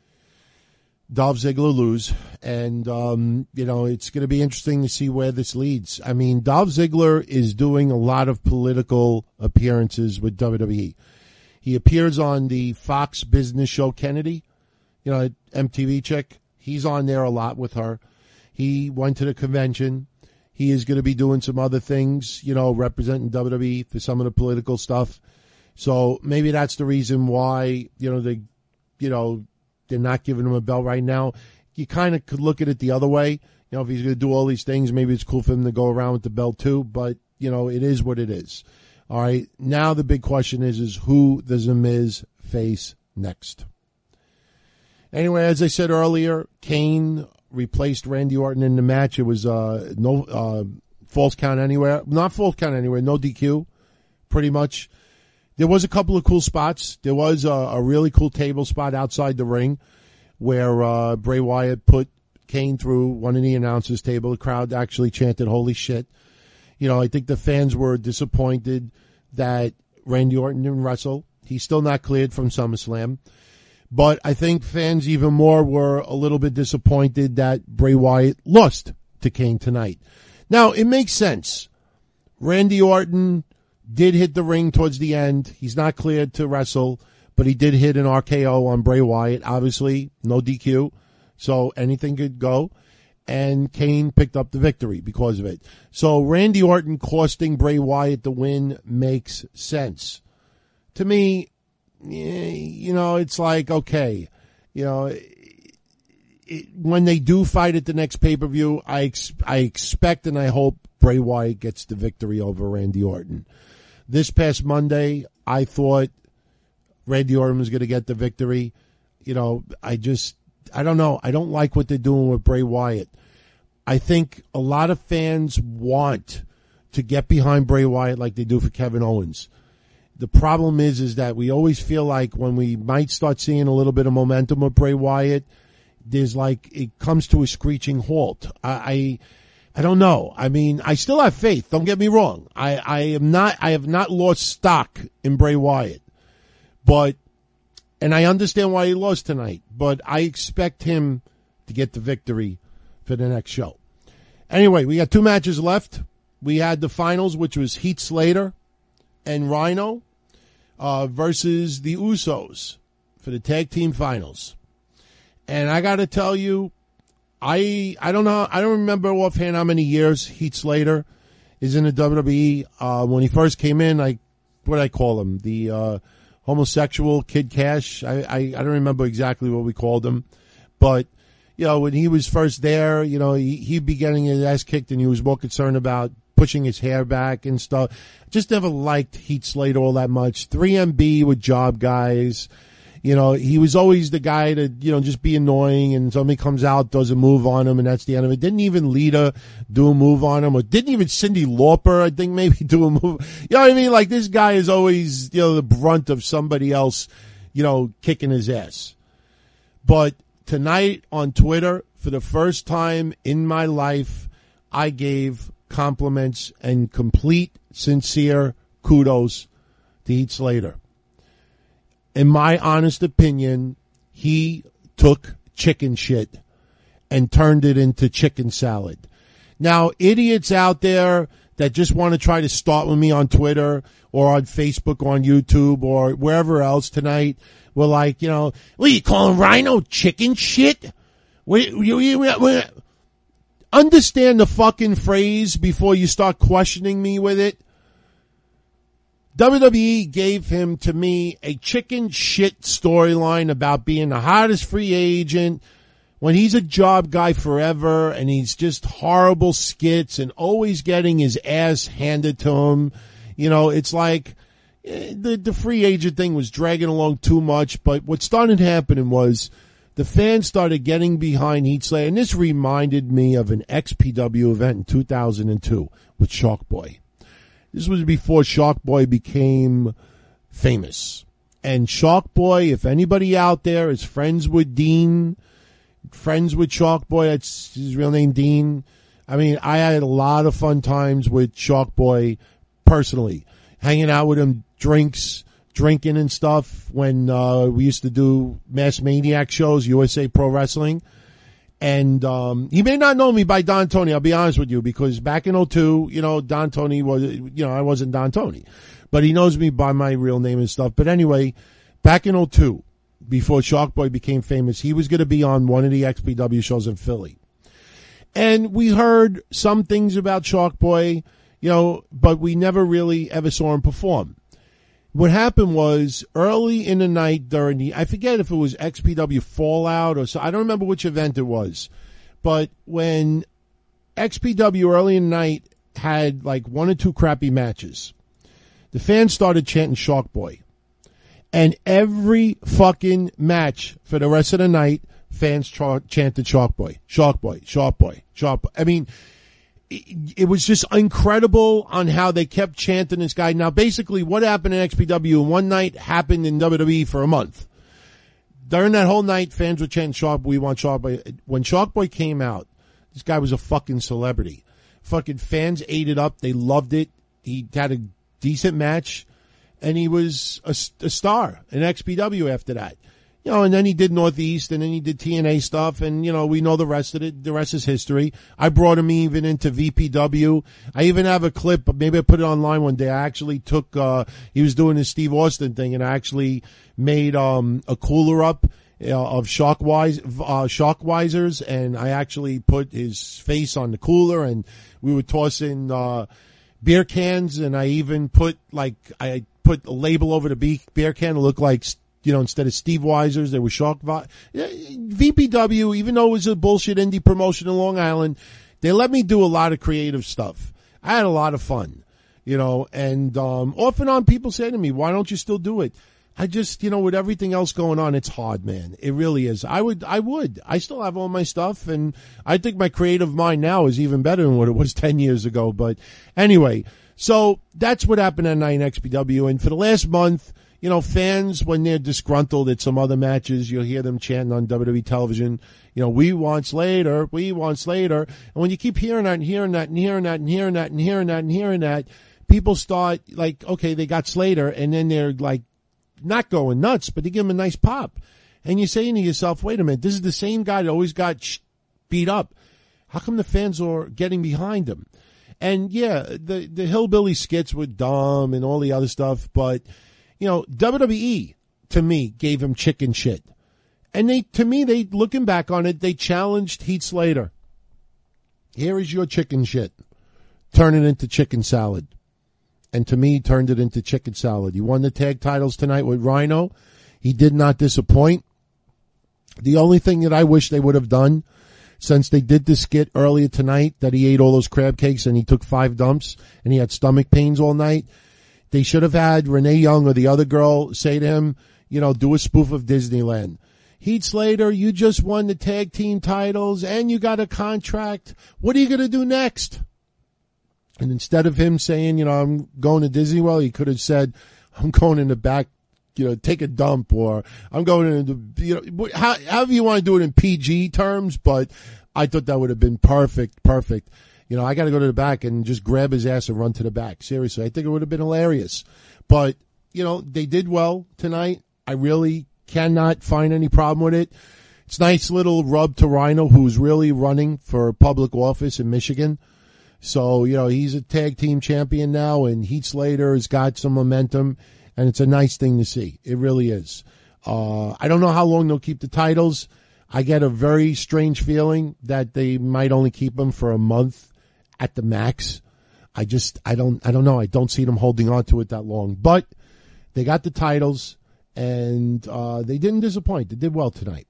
Dolph Ziggler lose, and, um, you know, it's going to be interesting to see where this leads. I mean, Dolph Ziggler is doing a lot of political appearances with W W E. He appears on the Fox business show Kennedy, you know, M T V chick. He's on there a lot with her. He went to the convention. He is going to be doing some other things, you know, representing W W E for some of the political stuff. So maybe that's the reason why, you know, they, you know, they're not giving him a belt right now. You kind of could look at it the other way. You know, if he's going to do all these things, maybe it's cool for him to go around with the belt too. But, you know, it is what it is. All right. Now the big question is, is who does The Miz face next? Anyway, as I said earlier, Kane replaced Randy Orton in the match. It was uh, no uh, false count anywhere. Not false count anywhere. No D Q, pretty much. There was a couple of cool spots. There was a, a really cool table spot outside the ring where uh, Bray Wyatt put Kane through one of the announcers' table. The crowd actually chanted, holy shit. You know, I think the fans were disappointed that Randy Orton didn't wrestle. He's still not cleared from SummerSlam. But I think fans even more were a little bit disappointed that Bray Wyatt lost to Kane tonight. Now, it makes sense. Randy Orton did hit the ring towards the end. He's not cleared to wrestle. but he did hit an R K O on Bray Wyatt. Obviously, no D Q, so anything could go. And Kane picked up the victory because of it. So Randy Orton costing Bray Wyatt the win makes sense. To me, you know, it's like, okay, you know, it, when they do fight at the next pay-per-view, I, ex- I expect and I hope Bray Wyatt gets the victory over Randy Orton. This past Monday, I thought Randy Orton was going to get the victory. You know, I just, I don't know. I don't like what they're doing with Bray Wyatt. I think a lot of fans want to get behind Bray Wyatt like they do for Kevin Owens. The problem is, is that we always feel like when we might start seeing a little bit of momentum with Bray Wyatt, there's like, it comes to a screeching halt. I, I, I don't know. I mean, I still have faith. Don't get me wrong. I, I am not, I have not lost stock in Bray Wyatt, but, and I understand why he lost tonight, but I expect him to get the victory for the next show. Anyway, we got two matches left. We had the finals, which was Heath Slater and Rhino uh, versus the Usos for the tag team finals. And I got to tell you, I I don't know, I don't remember offhand how many years Heath Slater is in the W W E. Uh, when he first came in, I what did I call him? The uh, homosexual Kid Cash. I, I I don't remember exactly what we called him, but you know, when he was first there, you know, he, he'd be getting his ass kicked, and he was more concerned about pushing his hair back and stuff. Just never liked Heath Slater all that much. three M B with job guys. You know, he was always the guy to, you know, just be annoying, and somebody comes out, does a move on him, and that's the end of it. Didn't even Lita do a move on him, or didn't even Cyndi Lauper, I think, maybe do a move. You know what I mean? Like, this guy is always, you know, the brunt of somebody else, you know, kicking his ass. But tonight on Twitter, for the first time in my life, I gave compliments and complete, sincere kudos to Heath Slater. In my honest opinion, he took chicken shit and turned it into chicken salad. Now, idiots out there that just want to try to start with me on Twitter or on Facebook or on YouTube or wherever else tonight were like, you know, what are you calling Rhino chicken shit? We, you, you, we, understand the fucking phrase before you start questioning me with it. W W E gave him, to me, a chicken shit storyline about being the hottest free agent when he's a job guy forever, and he's just horrible skits and always getting his ass handed to him. You know, it's like eh, the, the free agent thing was dragging along too much, but what started happening was the fans started getting behind Heath Slater, and this reminded me of an X P W event in two thousand two with Shark Boy. This was before Shark Boy became famous. And Shark Boy, if anybody out there is friends with Dean, friends with Shark Boy, that's his real name, Dean. I mean, I had a lot of fun times with Shark Boy personally, hanging out with him, drinks, drinking and stuff when uh, we used to do Mass Maniac shows, U S A Pro Wrestling. And um, he may not know me by Don Tony, I'll be honest with you, because back in oh two, you know, Don Tony was, you know, I wasn't Don Tony. But he knows me by my real name and stuff. But anyway, back in oh two, before Shark Boy became famous, he was going to be on one of the X P W shows in Philly. And we heard some things about Shark Boy, you know, but we never really ever saw him perform. What happened was early in the night during the, I forget if it was X P W Fallout or so, I don't remember which event it was, but when X P W early in the night had like one or two crappy matches, the fans started chanting Shark Boy. And every fucking match for the rest of the night, fans ch- chanted Shark Boy, Shark Boy, Shark Boy, Shark Boy. I mean, it was just incredible on how they kept chanting this guy. Now, basically, what happened in X P W in one night happened in W W E for a month. During that whole night, fans were chanting Shark Boy, we want Shark Boy. When Shark Boy came out, this guy was a fucking celebrity. Fucking fans ate it up. They loved it. He had a decent match, and he was a, a star in X P W after that. You know, and then he did Northeast, and then he did T N A stuff, and, you know, we know the rest of it. The rest is history. I brought him even into V P W. I even have a clip, maybe I put it online one day. I actually took, uh, he was doing his Steve Austin thing, and I actually made, um, a cooler up uh, of Shockwise, uh, Shockwisers, and I actually put his face on the cooler, and we were tossing, uh, beer cans, and I even put, like, I put a label over the beer can to look like, you know, instead of Steve Weisers, there was Shock. V P W, even though it was a bullshit indie promotion in Long Island, they let me do a lot of creative stuff. I had a lot of fun, you know, and um, off and on people say to me, why don't you still do it? I just, you know, with everything else going on, it's hard, man. It really is. I would, I would. I still have all my stuff, and I think my creative mind now is even better than what it was ten years ago. But anyway, so that's what happened at night in X P W. And for the last month, you know, fans, when they're disgruntled at some other matches, you'll hear them chanting on W W E television, you know, we want Slater, we want Slater. And when you keep hearing that and hearing that and hearing that and hearing that and hearing that and hearing that, people start like, okay, they got Slater, and then they're like not going nuts, but they give him a nice pop. And you're saying to yourself, wait a minute, this is the same guy that always got beat up. How come the fans are getting behind him? And yeah, the, the hillbilly skits were dumb and all the other stuff, but you know, W W E, to me, gave him chicken shit. And they, to me, they, looking back on it, they challenged Heath Slater. Here is your chicken shit. Turn it into chicken salad. And to me, turned it into chicken salad. He won the tag titles tonight with Rhino. He did not disappoint. The only thing that I wish they would have done, since they did the skit earlier tonight, that he ate all those crab cakes and he took five dumps and he had stomach pains all night, they should have had Renee Young or the other girl say to him, you know, do a spoof of Disneyland. Heath Slater, you just won the tag team titles and you got a contract. What are you going to do next? And instead of him saying, you know, I'm going to Disney World, he could have said, I'm going in the back, you know, take a dump, or I'm going into, you know, how, however you want to do it in P G terms, but I thought that would have been perfect, perfect. You know, I got to go to the back and just grab his ass and run to the back. Seriously, I think it would have been hilarious. But, you know, they did well tonight. I really cannot find any problem with it. It's a nice little rub to Rhino, who's really running for public office in Michigan. So, you know, he's a tag team champion now, and Heath Slater has got some momentum, and it's a nice thing to see. It really is. Uh, I don't know how long they'll keep the titles. I get a very strange feeling that they might only keep them for a month at the max. I just, I don't, I don't know. I don't see them holding on to it that long. But they got the titles, and uh, they didn't disappoint. They did well tonight.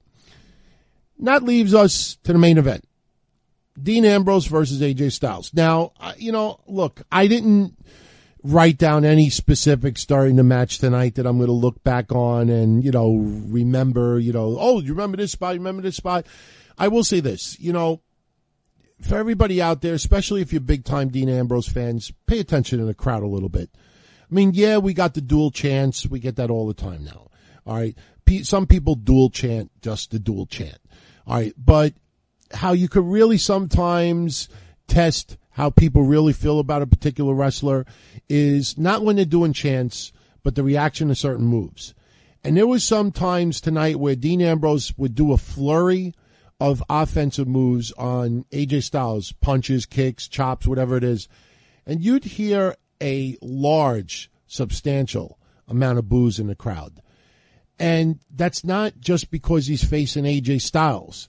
And that leaves us to the main event. Dean Ambrose versus A J Styles. Now, you know, look, I didn't write down any specifics during the match tonight that I'm going to look back on and, you know, remember, you know, oh, you remember this spot, you remember this spot. I will say this, you know, for everybody out there, especially if you're big-time Dean Ambrose fans, pay attention to the crowd a little bit. I mean, yeah, we got the dual chants. We get that all the time now. All right. Some people dual chant just the dual chant. All right. But how you could really sometimes test how people really feel about a particular wrestler is not when they're doing chants, but the reaction to certain moves. And there was some times tonight where Dean Ambrose would do a flurry of offensive moves on A J Styles, punches, kicks, chops, whatever it is. And you'd hear a large, substantial amount of boos in the crowd. And that's not just because he's facing A J Styles.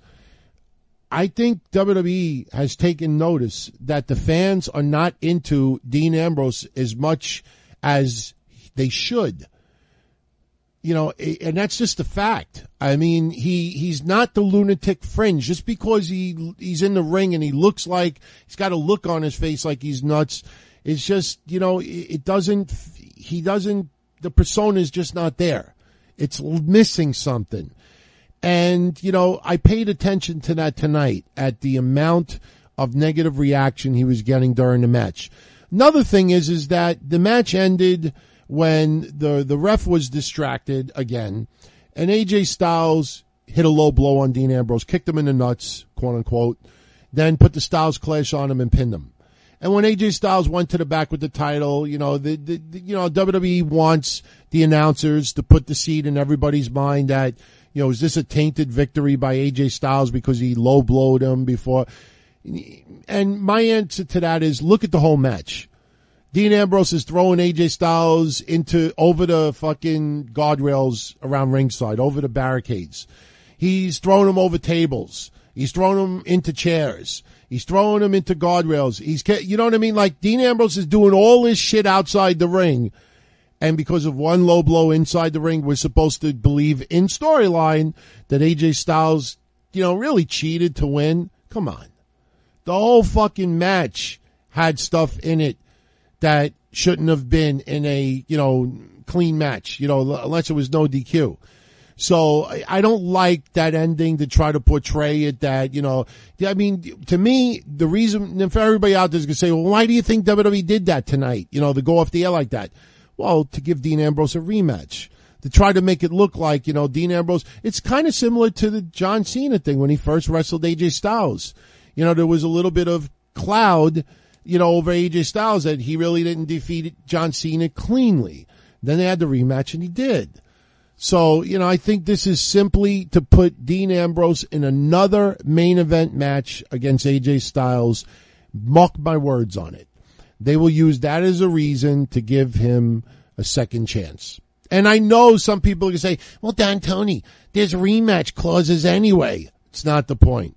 I think W W E has taken notice that the fans are not into Dean Ambrose as much as they should. You know, and that's just a fact. I mean, he, he's not the lunatic fringe. Just because he he's in the ring and he looks like he's got a look on his face like he's nuts. It's just, you know, it doesn't, he doesn't, the persona is just not there. It's missing something. And, you know, I paid attention to that tonight at the amount of negative reaction he was getting during the match. Another thing is, is that the match ended when the, the ref was distracted again, and A J Styles hit a low blow on Dean Ambrose, kicked him in the nuts, quote unquote, then put the Styles Clash on him and pinned him. And when A J Styles went to the back with the title, you know, the, the, the you know, W W E wants the announcers to put the seed in everybody's mind that, You know, is this a tainted victory by A J Styles because he low blowed him before? And my answer to that is look at the whole match. Dean Ambrose is throwing A J Styles into over the fucking guardrails around ringside, over the barricades. He's throwing him over tables. He's throwing him into chairs. He's throwing him into guardrails. He's, you know what I mean? Like Dean Ambrose is doing all this shit outside the ring. And because of one low blow inside the ring, we're supposed to believe in storyline that A J Styles, you know, really cheated to win. Come on. The whole fucking match had stuff in it that shouldn't have been in a, you know, clean match, you know, unless it was no D Q. So I don't like that ending to try to portray it that, you know, I mean, to me, the reason, and for everybody out there is going to say, well, why do you think W W E did that tonight? You know, to go off the air like that. Well, to give Dean Ambrose a rematch. To try to make it look like, you know, Dean Ambrose, it's kind of similar to the John Cena thing when he first wrestled A J Styles. You know, there was a little bit of cloud, you know, over A J Styles that he really didn't defeat John Cena cleanly. Then they had the rematch and he did. So, you know, I think this is simply to put Dean Ambrose in another main event match against A J Styles. Mark my words on it. They will use that as a reason to give him a second chance. And I know some people are going to say, well, Don Tony, there's rematch clauses anyway. It's not the point.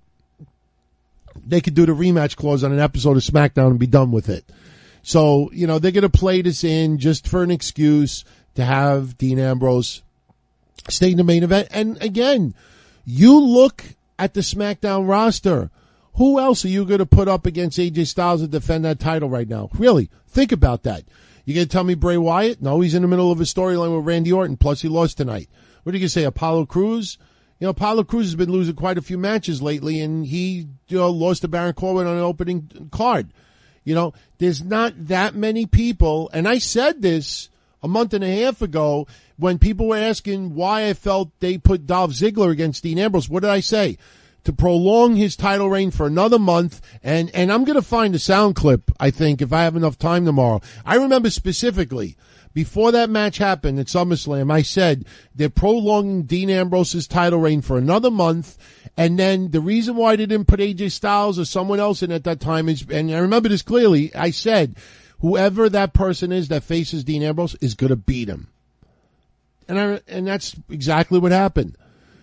They could do the rematch clause on an episode of SmackDown and be done with it. So, you know, they're going to play this in just for an excuse to have Dean Ambrose stay in the main event. And again, you look at the SmackDown roster. Who else are you going to put up against A J Styles to defend that title right now? Really, think about that. You going to tell me Bray Wyatt? No, he's in the middle of a storyline with Randy Orton, plus he lost tonight. What are you going to say, Apollo Crews? You know, Apollo Crews has been losing quite a few matches lately, and he, you know, lost to Baron Corbin on an opening card. You know, there's not that many people, and I said this a month and a half ago when people were asking why I felt they put Dolph Ziggler against Dean Ambrose. What did I say? To prolong his title reign for another month, and, and I'm going to find a sound clip, I think, if I have enough time tomorrow. I remember specifically, before that match happened at SummerSlam, I said they're prolonging Dean Ambrose's title reign for another month, and then the reason why they didn't put A J Styles or someone else in at that time is, and I remember this clearly, I said, whoever that person is that faces Dean Ambrose is going to beat him. And I, and that's exactly what happened.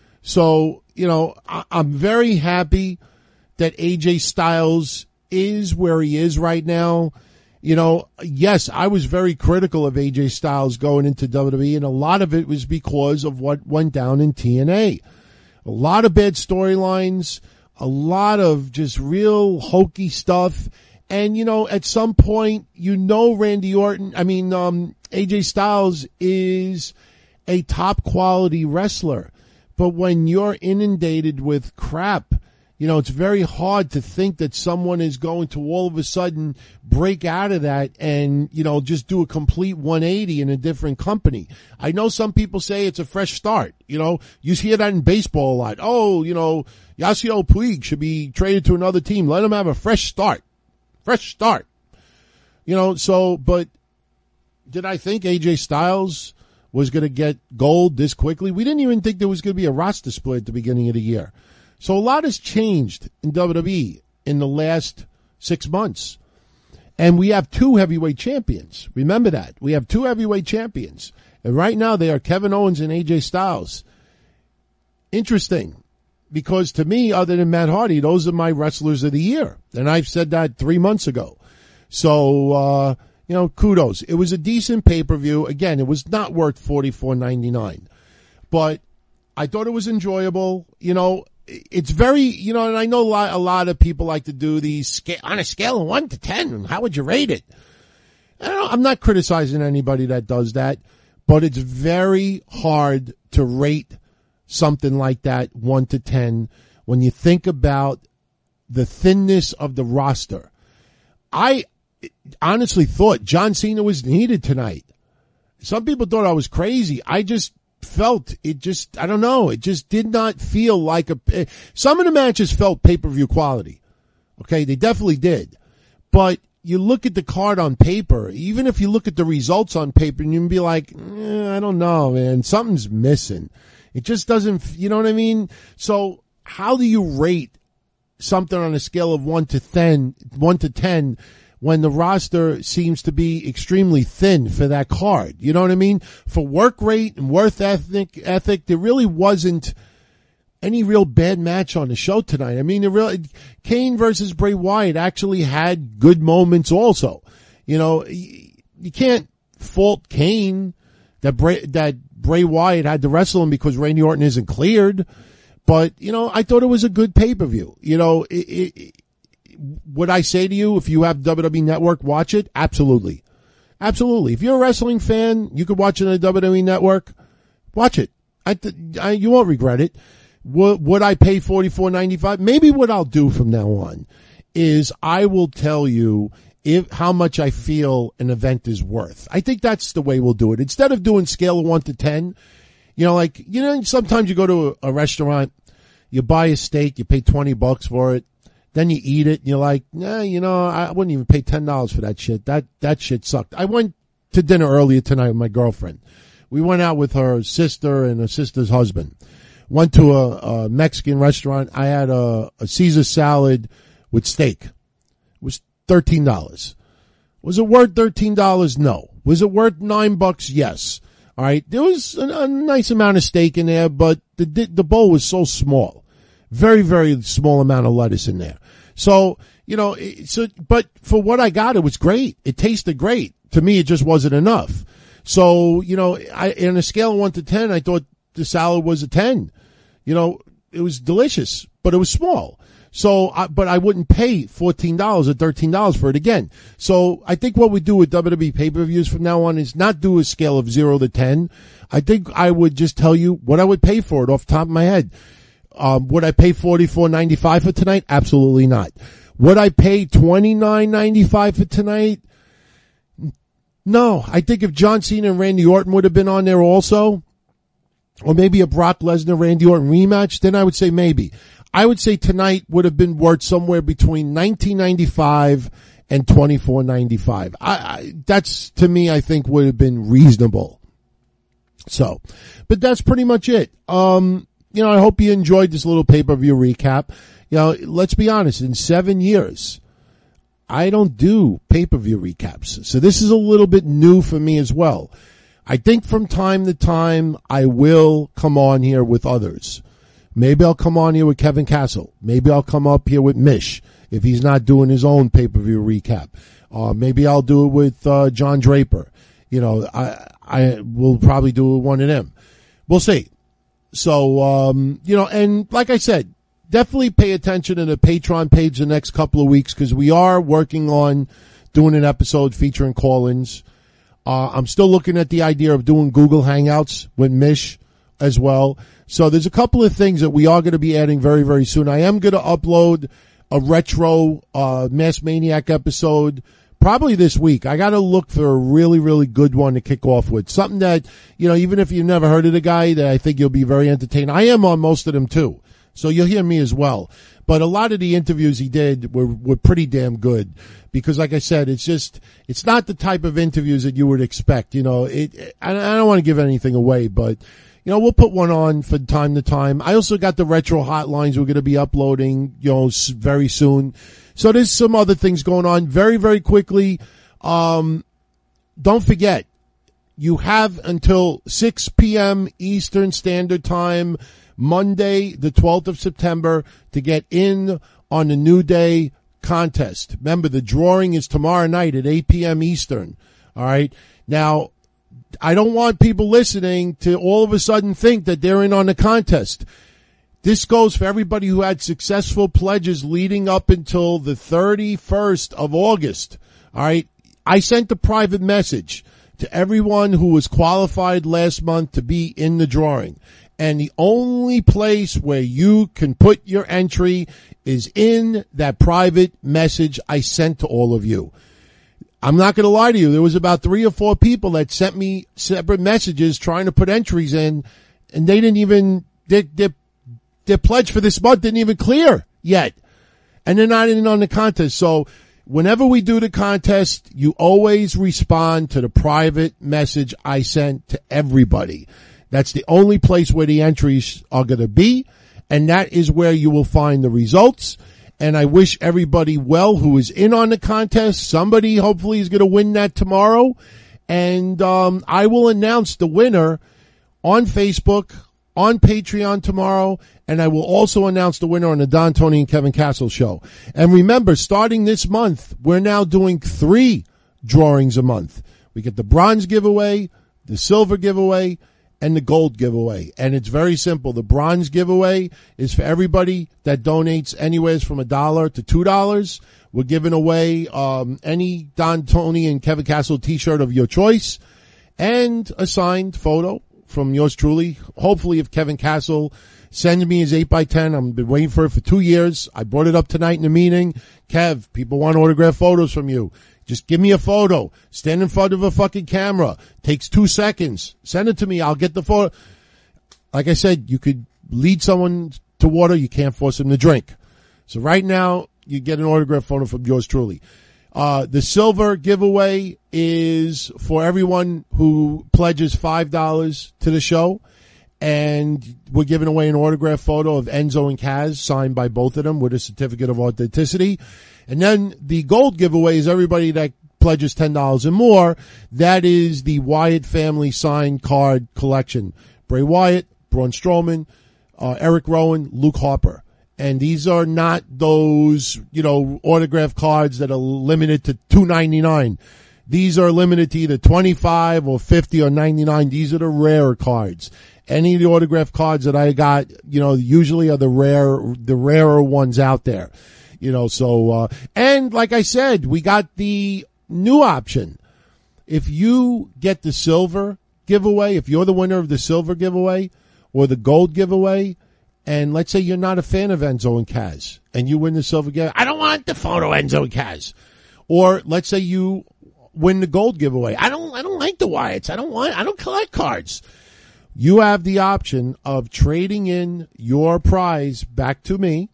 So, you know, I, I'm very happy that A J Styles is where he is right now. You know, yes, I was very critical of A J Styles going into W W E, and a lot of it was because of what went down in T N A. A lot of bad storylines, a lot of just real hokey stuff. And, you know, at some point, you know Randy Orton, I mean, um, A J Styles is a top quality wrestler. But when you're inundated with crap, you know, it's very hard to think that someone is going to all of a sudden break out of that and, you know, just do a complete one eighty in a different company. I know some people say it's a fresh start. You know, you hear that in baseball a lot. Oh, you know, Yasiel Puig should be traded to another team. Let him have a fresh start. Fresh start. You know, so, but did I think A J Styles was going to get gold this quickly? We didn't even think there was going to be a roster split at the beginning of the year. So a lot has changed in W W E in the last six months. And we have two heavyweight champions. Remember that. We have two heavyweight champions. And right now they are Kevin Owens and A J Styles. Interesting. Because to me, other than Matt Hardy, those are my wrestlers of the year. And I've said that three months ago. So, uh, you know, kudos. It was a decent pay-per-view. Again, it was not worth forty-four ninety-nine. But I thought it was enjoyable. You know, it's very, you know, and I know a lot, a lot of people like to do these scale, on a scale of one to ten. How would you rate it? I don't know, I'm not criticizing anybody that does that, but it's very hard to rate something like that one to ten when you think about the thinness of the roster. I honestly thought John Cena was needed tonight. Some people thought I was crazy. I just felt it just, I don't know, it just did not feel like a, some of the matches felt pay-per-view quality. Okay, they definitely did. But you look at the card on paper, even if you look at the results on paper, and you can be like, eh, I don't know, man, something's missing. It just doesn't, you know what I mean? So how do you rate something on a scale of one to ten, one to ten, when the roster seems to be extremely thin for that card? You know what I mean? For work rate and worth ethic, ethic, there really wasn't any real bad match on the show tonight. I mean, it really, Kane versus Bray Wyatt actually had good moments also. You know, you, you can't fault Kane that Bray, that Bray Wyatt had to wrestle him because Randy Orton isn't cleared. But, you know, I thought it was a good pay-per-view. You know, it, it, it, would I say to you, if you have W W E Network, watch it? Absolutely. Absolutely. If you're a wrestling fan, you could watch it on the W W E Network. Watch it. I, th- I you won't regret it. Would, would I pay forty-four ninety-five? Maybe what I'll do from now on is I will tell you if how much I feel an event is worth. I think that's the way we'll do it. Instead of doing scale of one to ten, you know, like, you know, sometimes you go to a, a restaurant, you buy a steak, you pay twenty bucks for it, then you eat it, and you're like, nah, you know, I wouldn't even pay ten dollars for that shit. That, that shit sucked. I went to dinner earlier tonight with my girlfriend. We went out with her sister and her sister's husband. Went to a, a Mexican restaurant. I had a, a Caesar salad with steak. It was thirteen dollars. Was it worth thirteen dollars? No. Was it worth nine bucks? Yes. All right. There was a, a nice amount of steak in there, but the, the bowl was so small. Very, very small amount of lettuce in there. So, you know, so, but for what I got, it was great. It tasted great. To me, it just wasn't enough. So, you know, I, on a scale of one to ten, I thought the salad was a ten. You know, it was delicious, but it was small. So, I, but I wouldn't pay fourteen dollars or thirteen dollars for it again. So I think what we do with W W E pay-per-views from now on is not do a scale of zero to ten. I think I would just tell you what I would pay for it off the top of my head. Um, would I pay forty-four ninety-five for tonight? Absolutely not. Would I pay twenty-nine ninety-five for tonight? No. I think if John Cena and Randy Orton would have been on there also, or maybe a Brock Lesnar Randy Orton rematch, then I would say maybe. I would say tonight would have been worth somewhere between nineteen ninety-five and twenty-four ninety-five. I, I that's to me I think would have been reasonable. So, but that's pretty much it. Um, you know, I hope you enjoyed this little pay-per-view recap. You know, let's be honest, in seven years, I don't do pay-per-view recaps. So this is a little bit new for me as well. I think from time to time, I will come on here with others. Maybe I'll come on here with Kevin Castle. Maybe I'll come up here with Mish if he's not doing his own pay-per-view recap. Uh, maybe I'll do it with uh, John Draper. You know, I I will probably do it with one of them. We'll see. So, um, you know, and like I said, definitely pay attention to the Patreon page the next couple of weeks because we are working on doing an episode featuring call-ins. Uh, I'm still looking at the idea of doing Google Hangouts with Mish as well. So there's a couple of things that we are going to be adding very, very soon. I am going to upload a retro uh, Mass Maniac episode probably this week. I got to look for a really, really good one to kick off with. Something that, you know, even if you've never heard of the guy, that I think you'll be very entertained. I am on most of them too. So you'll hear me as well. But a lot of the interviews he did were, were pretty damn good because, like I said, it's just, it's not the type of interviews that you would expect. You know, it, I don't want to give anything away, but, you know, we'll put one on from time to time. I also got the retro hotlines we're going to be uploading, you know, very soon. So there's some other things going on very, very quickly. Um, don't forget, you have until six p.m. Eastern Standard Time, Monday, the twelfth of September, to get in on the New Day contest. Remember, the drawing is tomorrow night at eight p.m. Eastern. All right. Now, I don't want people listening to all of a sudden think that they're in on the contest. This goes for everybody who had successful pledges leading up until the thirty-first of August. All right. I sent a private message to everyone who was qualified last month to be in the drawing. And the only place where you can put your entry is in that private message I sent to all of you. I'm not going to lie to you. There was about three or four people that sent me separate messages trying to put entries in, and they didn't even, their, their, their pledge for this month didn't even clear yet. And they're not in on the contest. So whenever we do the contest, you always respond to the private message I sent to everybody. That's the only place where the entries are going to be, and that is where you will find the results. And I wish everybody well who is in on the contest. Somebody hopefully is going to win that tomorrow. And um, I will announce the winner on Facebook, on Patreon tomorrow, and I will also announce the winner on the Don, Tony, and Kevin Castle show. And remember, starting this month, we're now doing three drawings a month. We get the bronze giveaway, the silver giveaway, and the gold giveaway. And it's very simple. The bronze giveaway is for everybody that donates anywhere from a dollar to two dollars. We're giving away um, any Don, Tony, and Kevin Castle t-shirt of your choice and a signed photo from yours truly. Hopefully, if Kevin Castle sends me his eight by ten, I've been waiting for it for two years. I brought it up tonight in the meeting. Kev, people want autographed photos from you. Just give me a photo. Stand in front of a fucking camera. Takes two seconds. Send it to me. I'll get the photo. Like I said, you could lead someone to water. You can't force them to drink. So right now, you get an autographed photo from yours truly. Uh, the silver giveaway is for everyone who pledges five dollars to the show. And we're giving away an autographed photo of Enzo and Kaz, signed by both of them with a certificate of authenticity. And then the gold giveaway is everybody that pledges ten dollars and more. That is the Wyatt family signed card collection. Bray Wyatt, Braun Strowman, uh, Eric Rowan, Luke Harper. And these are not those, you know, autograph cards that are limited to two ninety-nine. These are limited to either twenty-five or fifty or ninety-nine. These are the rare cards. Any of the autograph cards that I got, you know, usually are the rare, the rarer ones out there. You know, so, uh, and like I said, we got the new option. If you get the silver giveaway, if you're the winner of the silver giveaway or the gold giveaway, and let's say you're not a fan of Enzo and Kaz, and you win the silver giveaway, I don't want the photo Enzo and Kaz. Or let's say you win the gold giveaway. I don't, I don't like the Wyatts. I don't want, I don't collect cards. You have the option of trading in your prize back to me,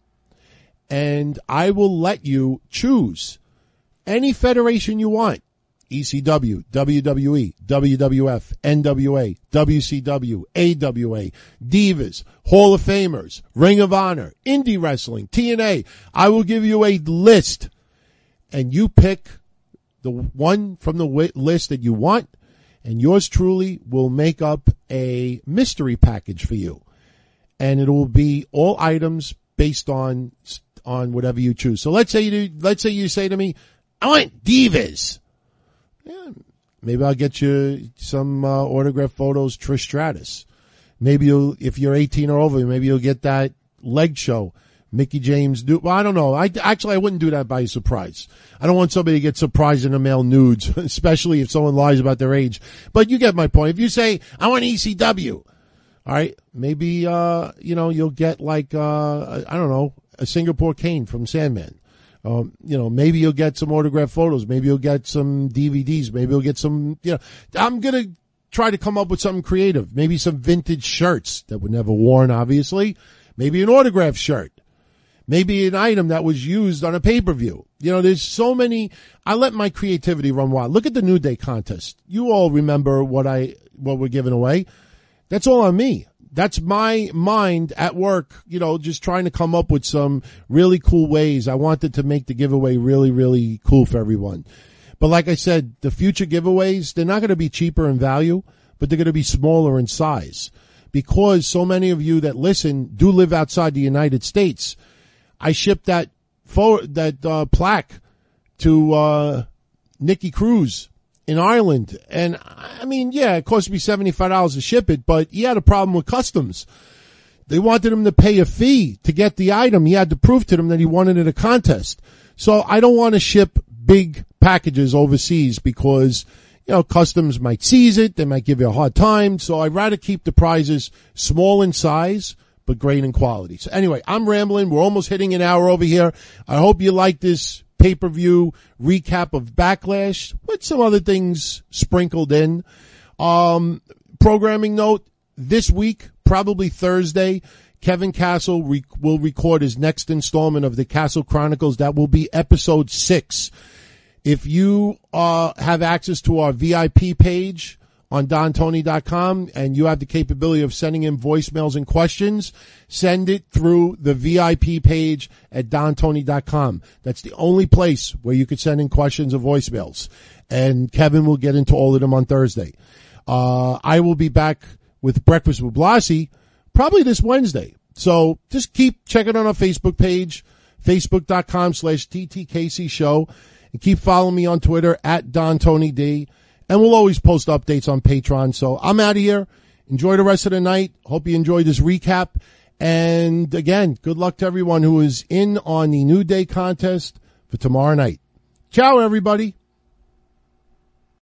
and I will let you choose any federation you want. E C W, W W E, W W F, N W A, W C W, A W A, Divas, Hall of Famers, Ring of Honor, Indie Wrestling, T N A. I will give you a list, and you pick the one from the list that you want, and yours truly will make up a mystery package for you. And it will be all items based on on whatever you choose. So let's say you do, let's say you say to me, I want Divas. Yeah, maybe I'll get you some uh, autographed photos, Trish Stratus. Maybe you'll, if you're eighteen or over, maybe you'll get that leg show. Mickey James do. Well, I don't know. I actually I wouldn't do that by surprise. I don't want somebody to get surprised in the mail nudes, especially if someone lies about their age. But you get my point. If you say I want E C W, all right, maybe uh, you know you'll get like uh, I don't know, a Singapore Kane from Sandman. Um, you know, maybe you'll get some autographed photos. Maybe you'll get some D V Ds. Maybe you'll get some. You know, I'm gonna try to come up with something creative. Maybe some vintage shirts that were never worn, obviously. Maybe an autographed shirt. Maybe an item that was used on a pay-per-view. You know, there's so many. I let my creativity run wild. Look at the New Day contest. You all remember what I, what we're giving away. That's all on me. That's my mind at work, you know, just trying to come up with some really cool ways. I wanted to make the giveaway really, really cool for everyone. But like I said, the future giveaways, they're not going to be cheaper in value, but they're going to be smaller in size. Because so many of you that listen do live outside the United States. I shipped that photo, that uh, plaque to uh, Nikki Cruz in Ireland. And, I mean, yeah, it cost me seventy-five dollars to ship it, but he had a problem with customs. They wanted him to pay a fee to get the item. He had to prove to them that he won it in a contest. So I don't want to ship big packages overseas because, you know, customs might seize it. They might give you a hard time. So I'd rather keep the prizes small in size, but great in quality. So anyway, I'm rambling. We're almost hitting an hour over here. I hope you like this pay-per-view recap of Backlash with some other things sprinkled in. Um, programming note, this week, probably Thursday, Kevin Castle re- will record his next installment of the Castle Chronicles. That will be episode six. If you uh, have access to our V I P page on don tony dot com, and you have the capability of sending in voicemails and questions, send it through the V I P page at don tony dot com. That's the only place where you could send in questions or voicemails. And Kevin will get into all of them on Thursday. Uh, I will be back with Breakfast with Blassie probably this Wednesday. So just keep checking on our Facebook page, facebook.com slash TTKC show, and keep following me on Twitter at Don Tony D. And we'll always post updates on Patreon. So I'm out of here. Enjoy the rest of the night. Hope you enjoyed this recap. And again, good luck to everyone who is in on the New Day contest for tomorrow night. Ciao, everybody.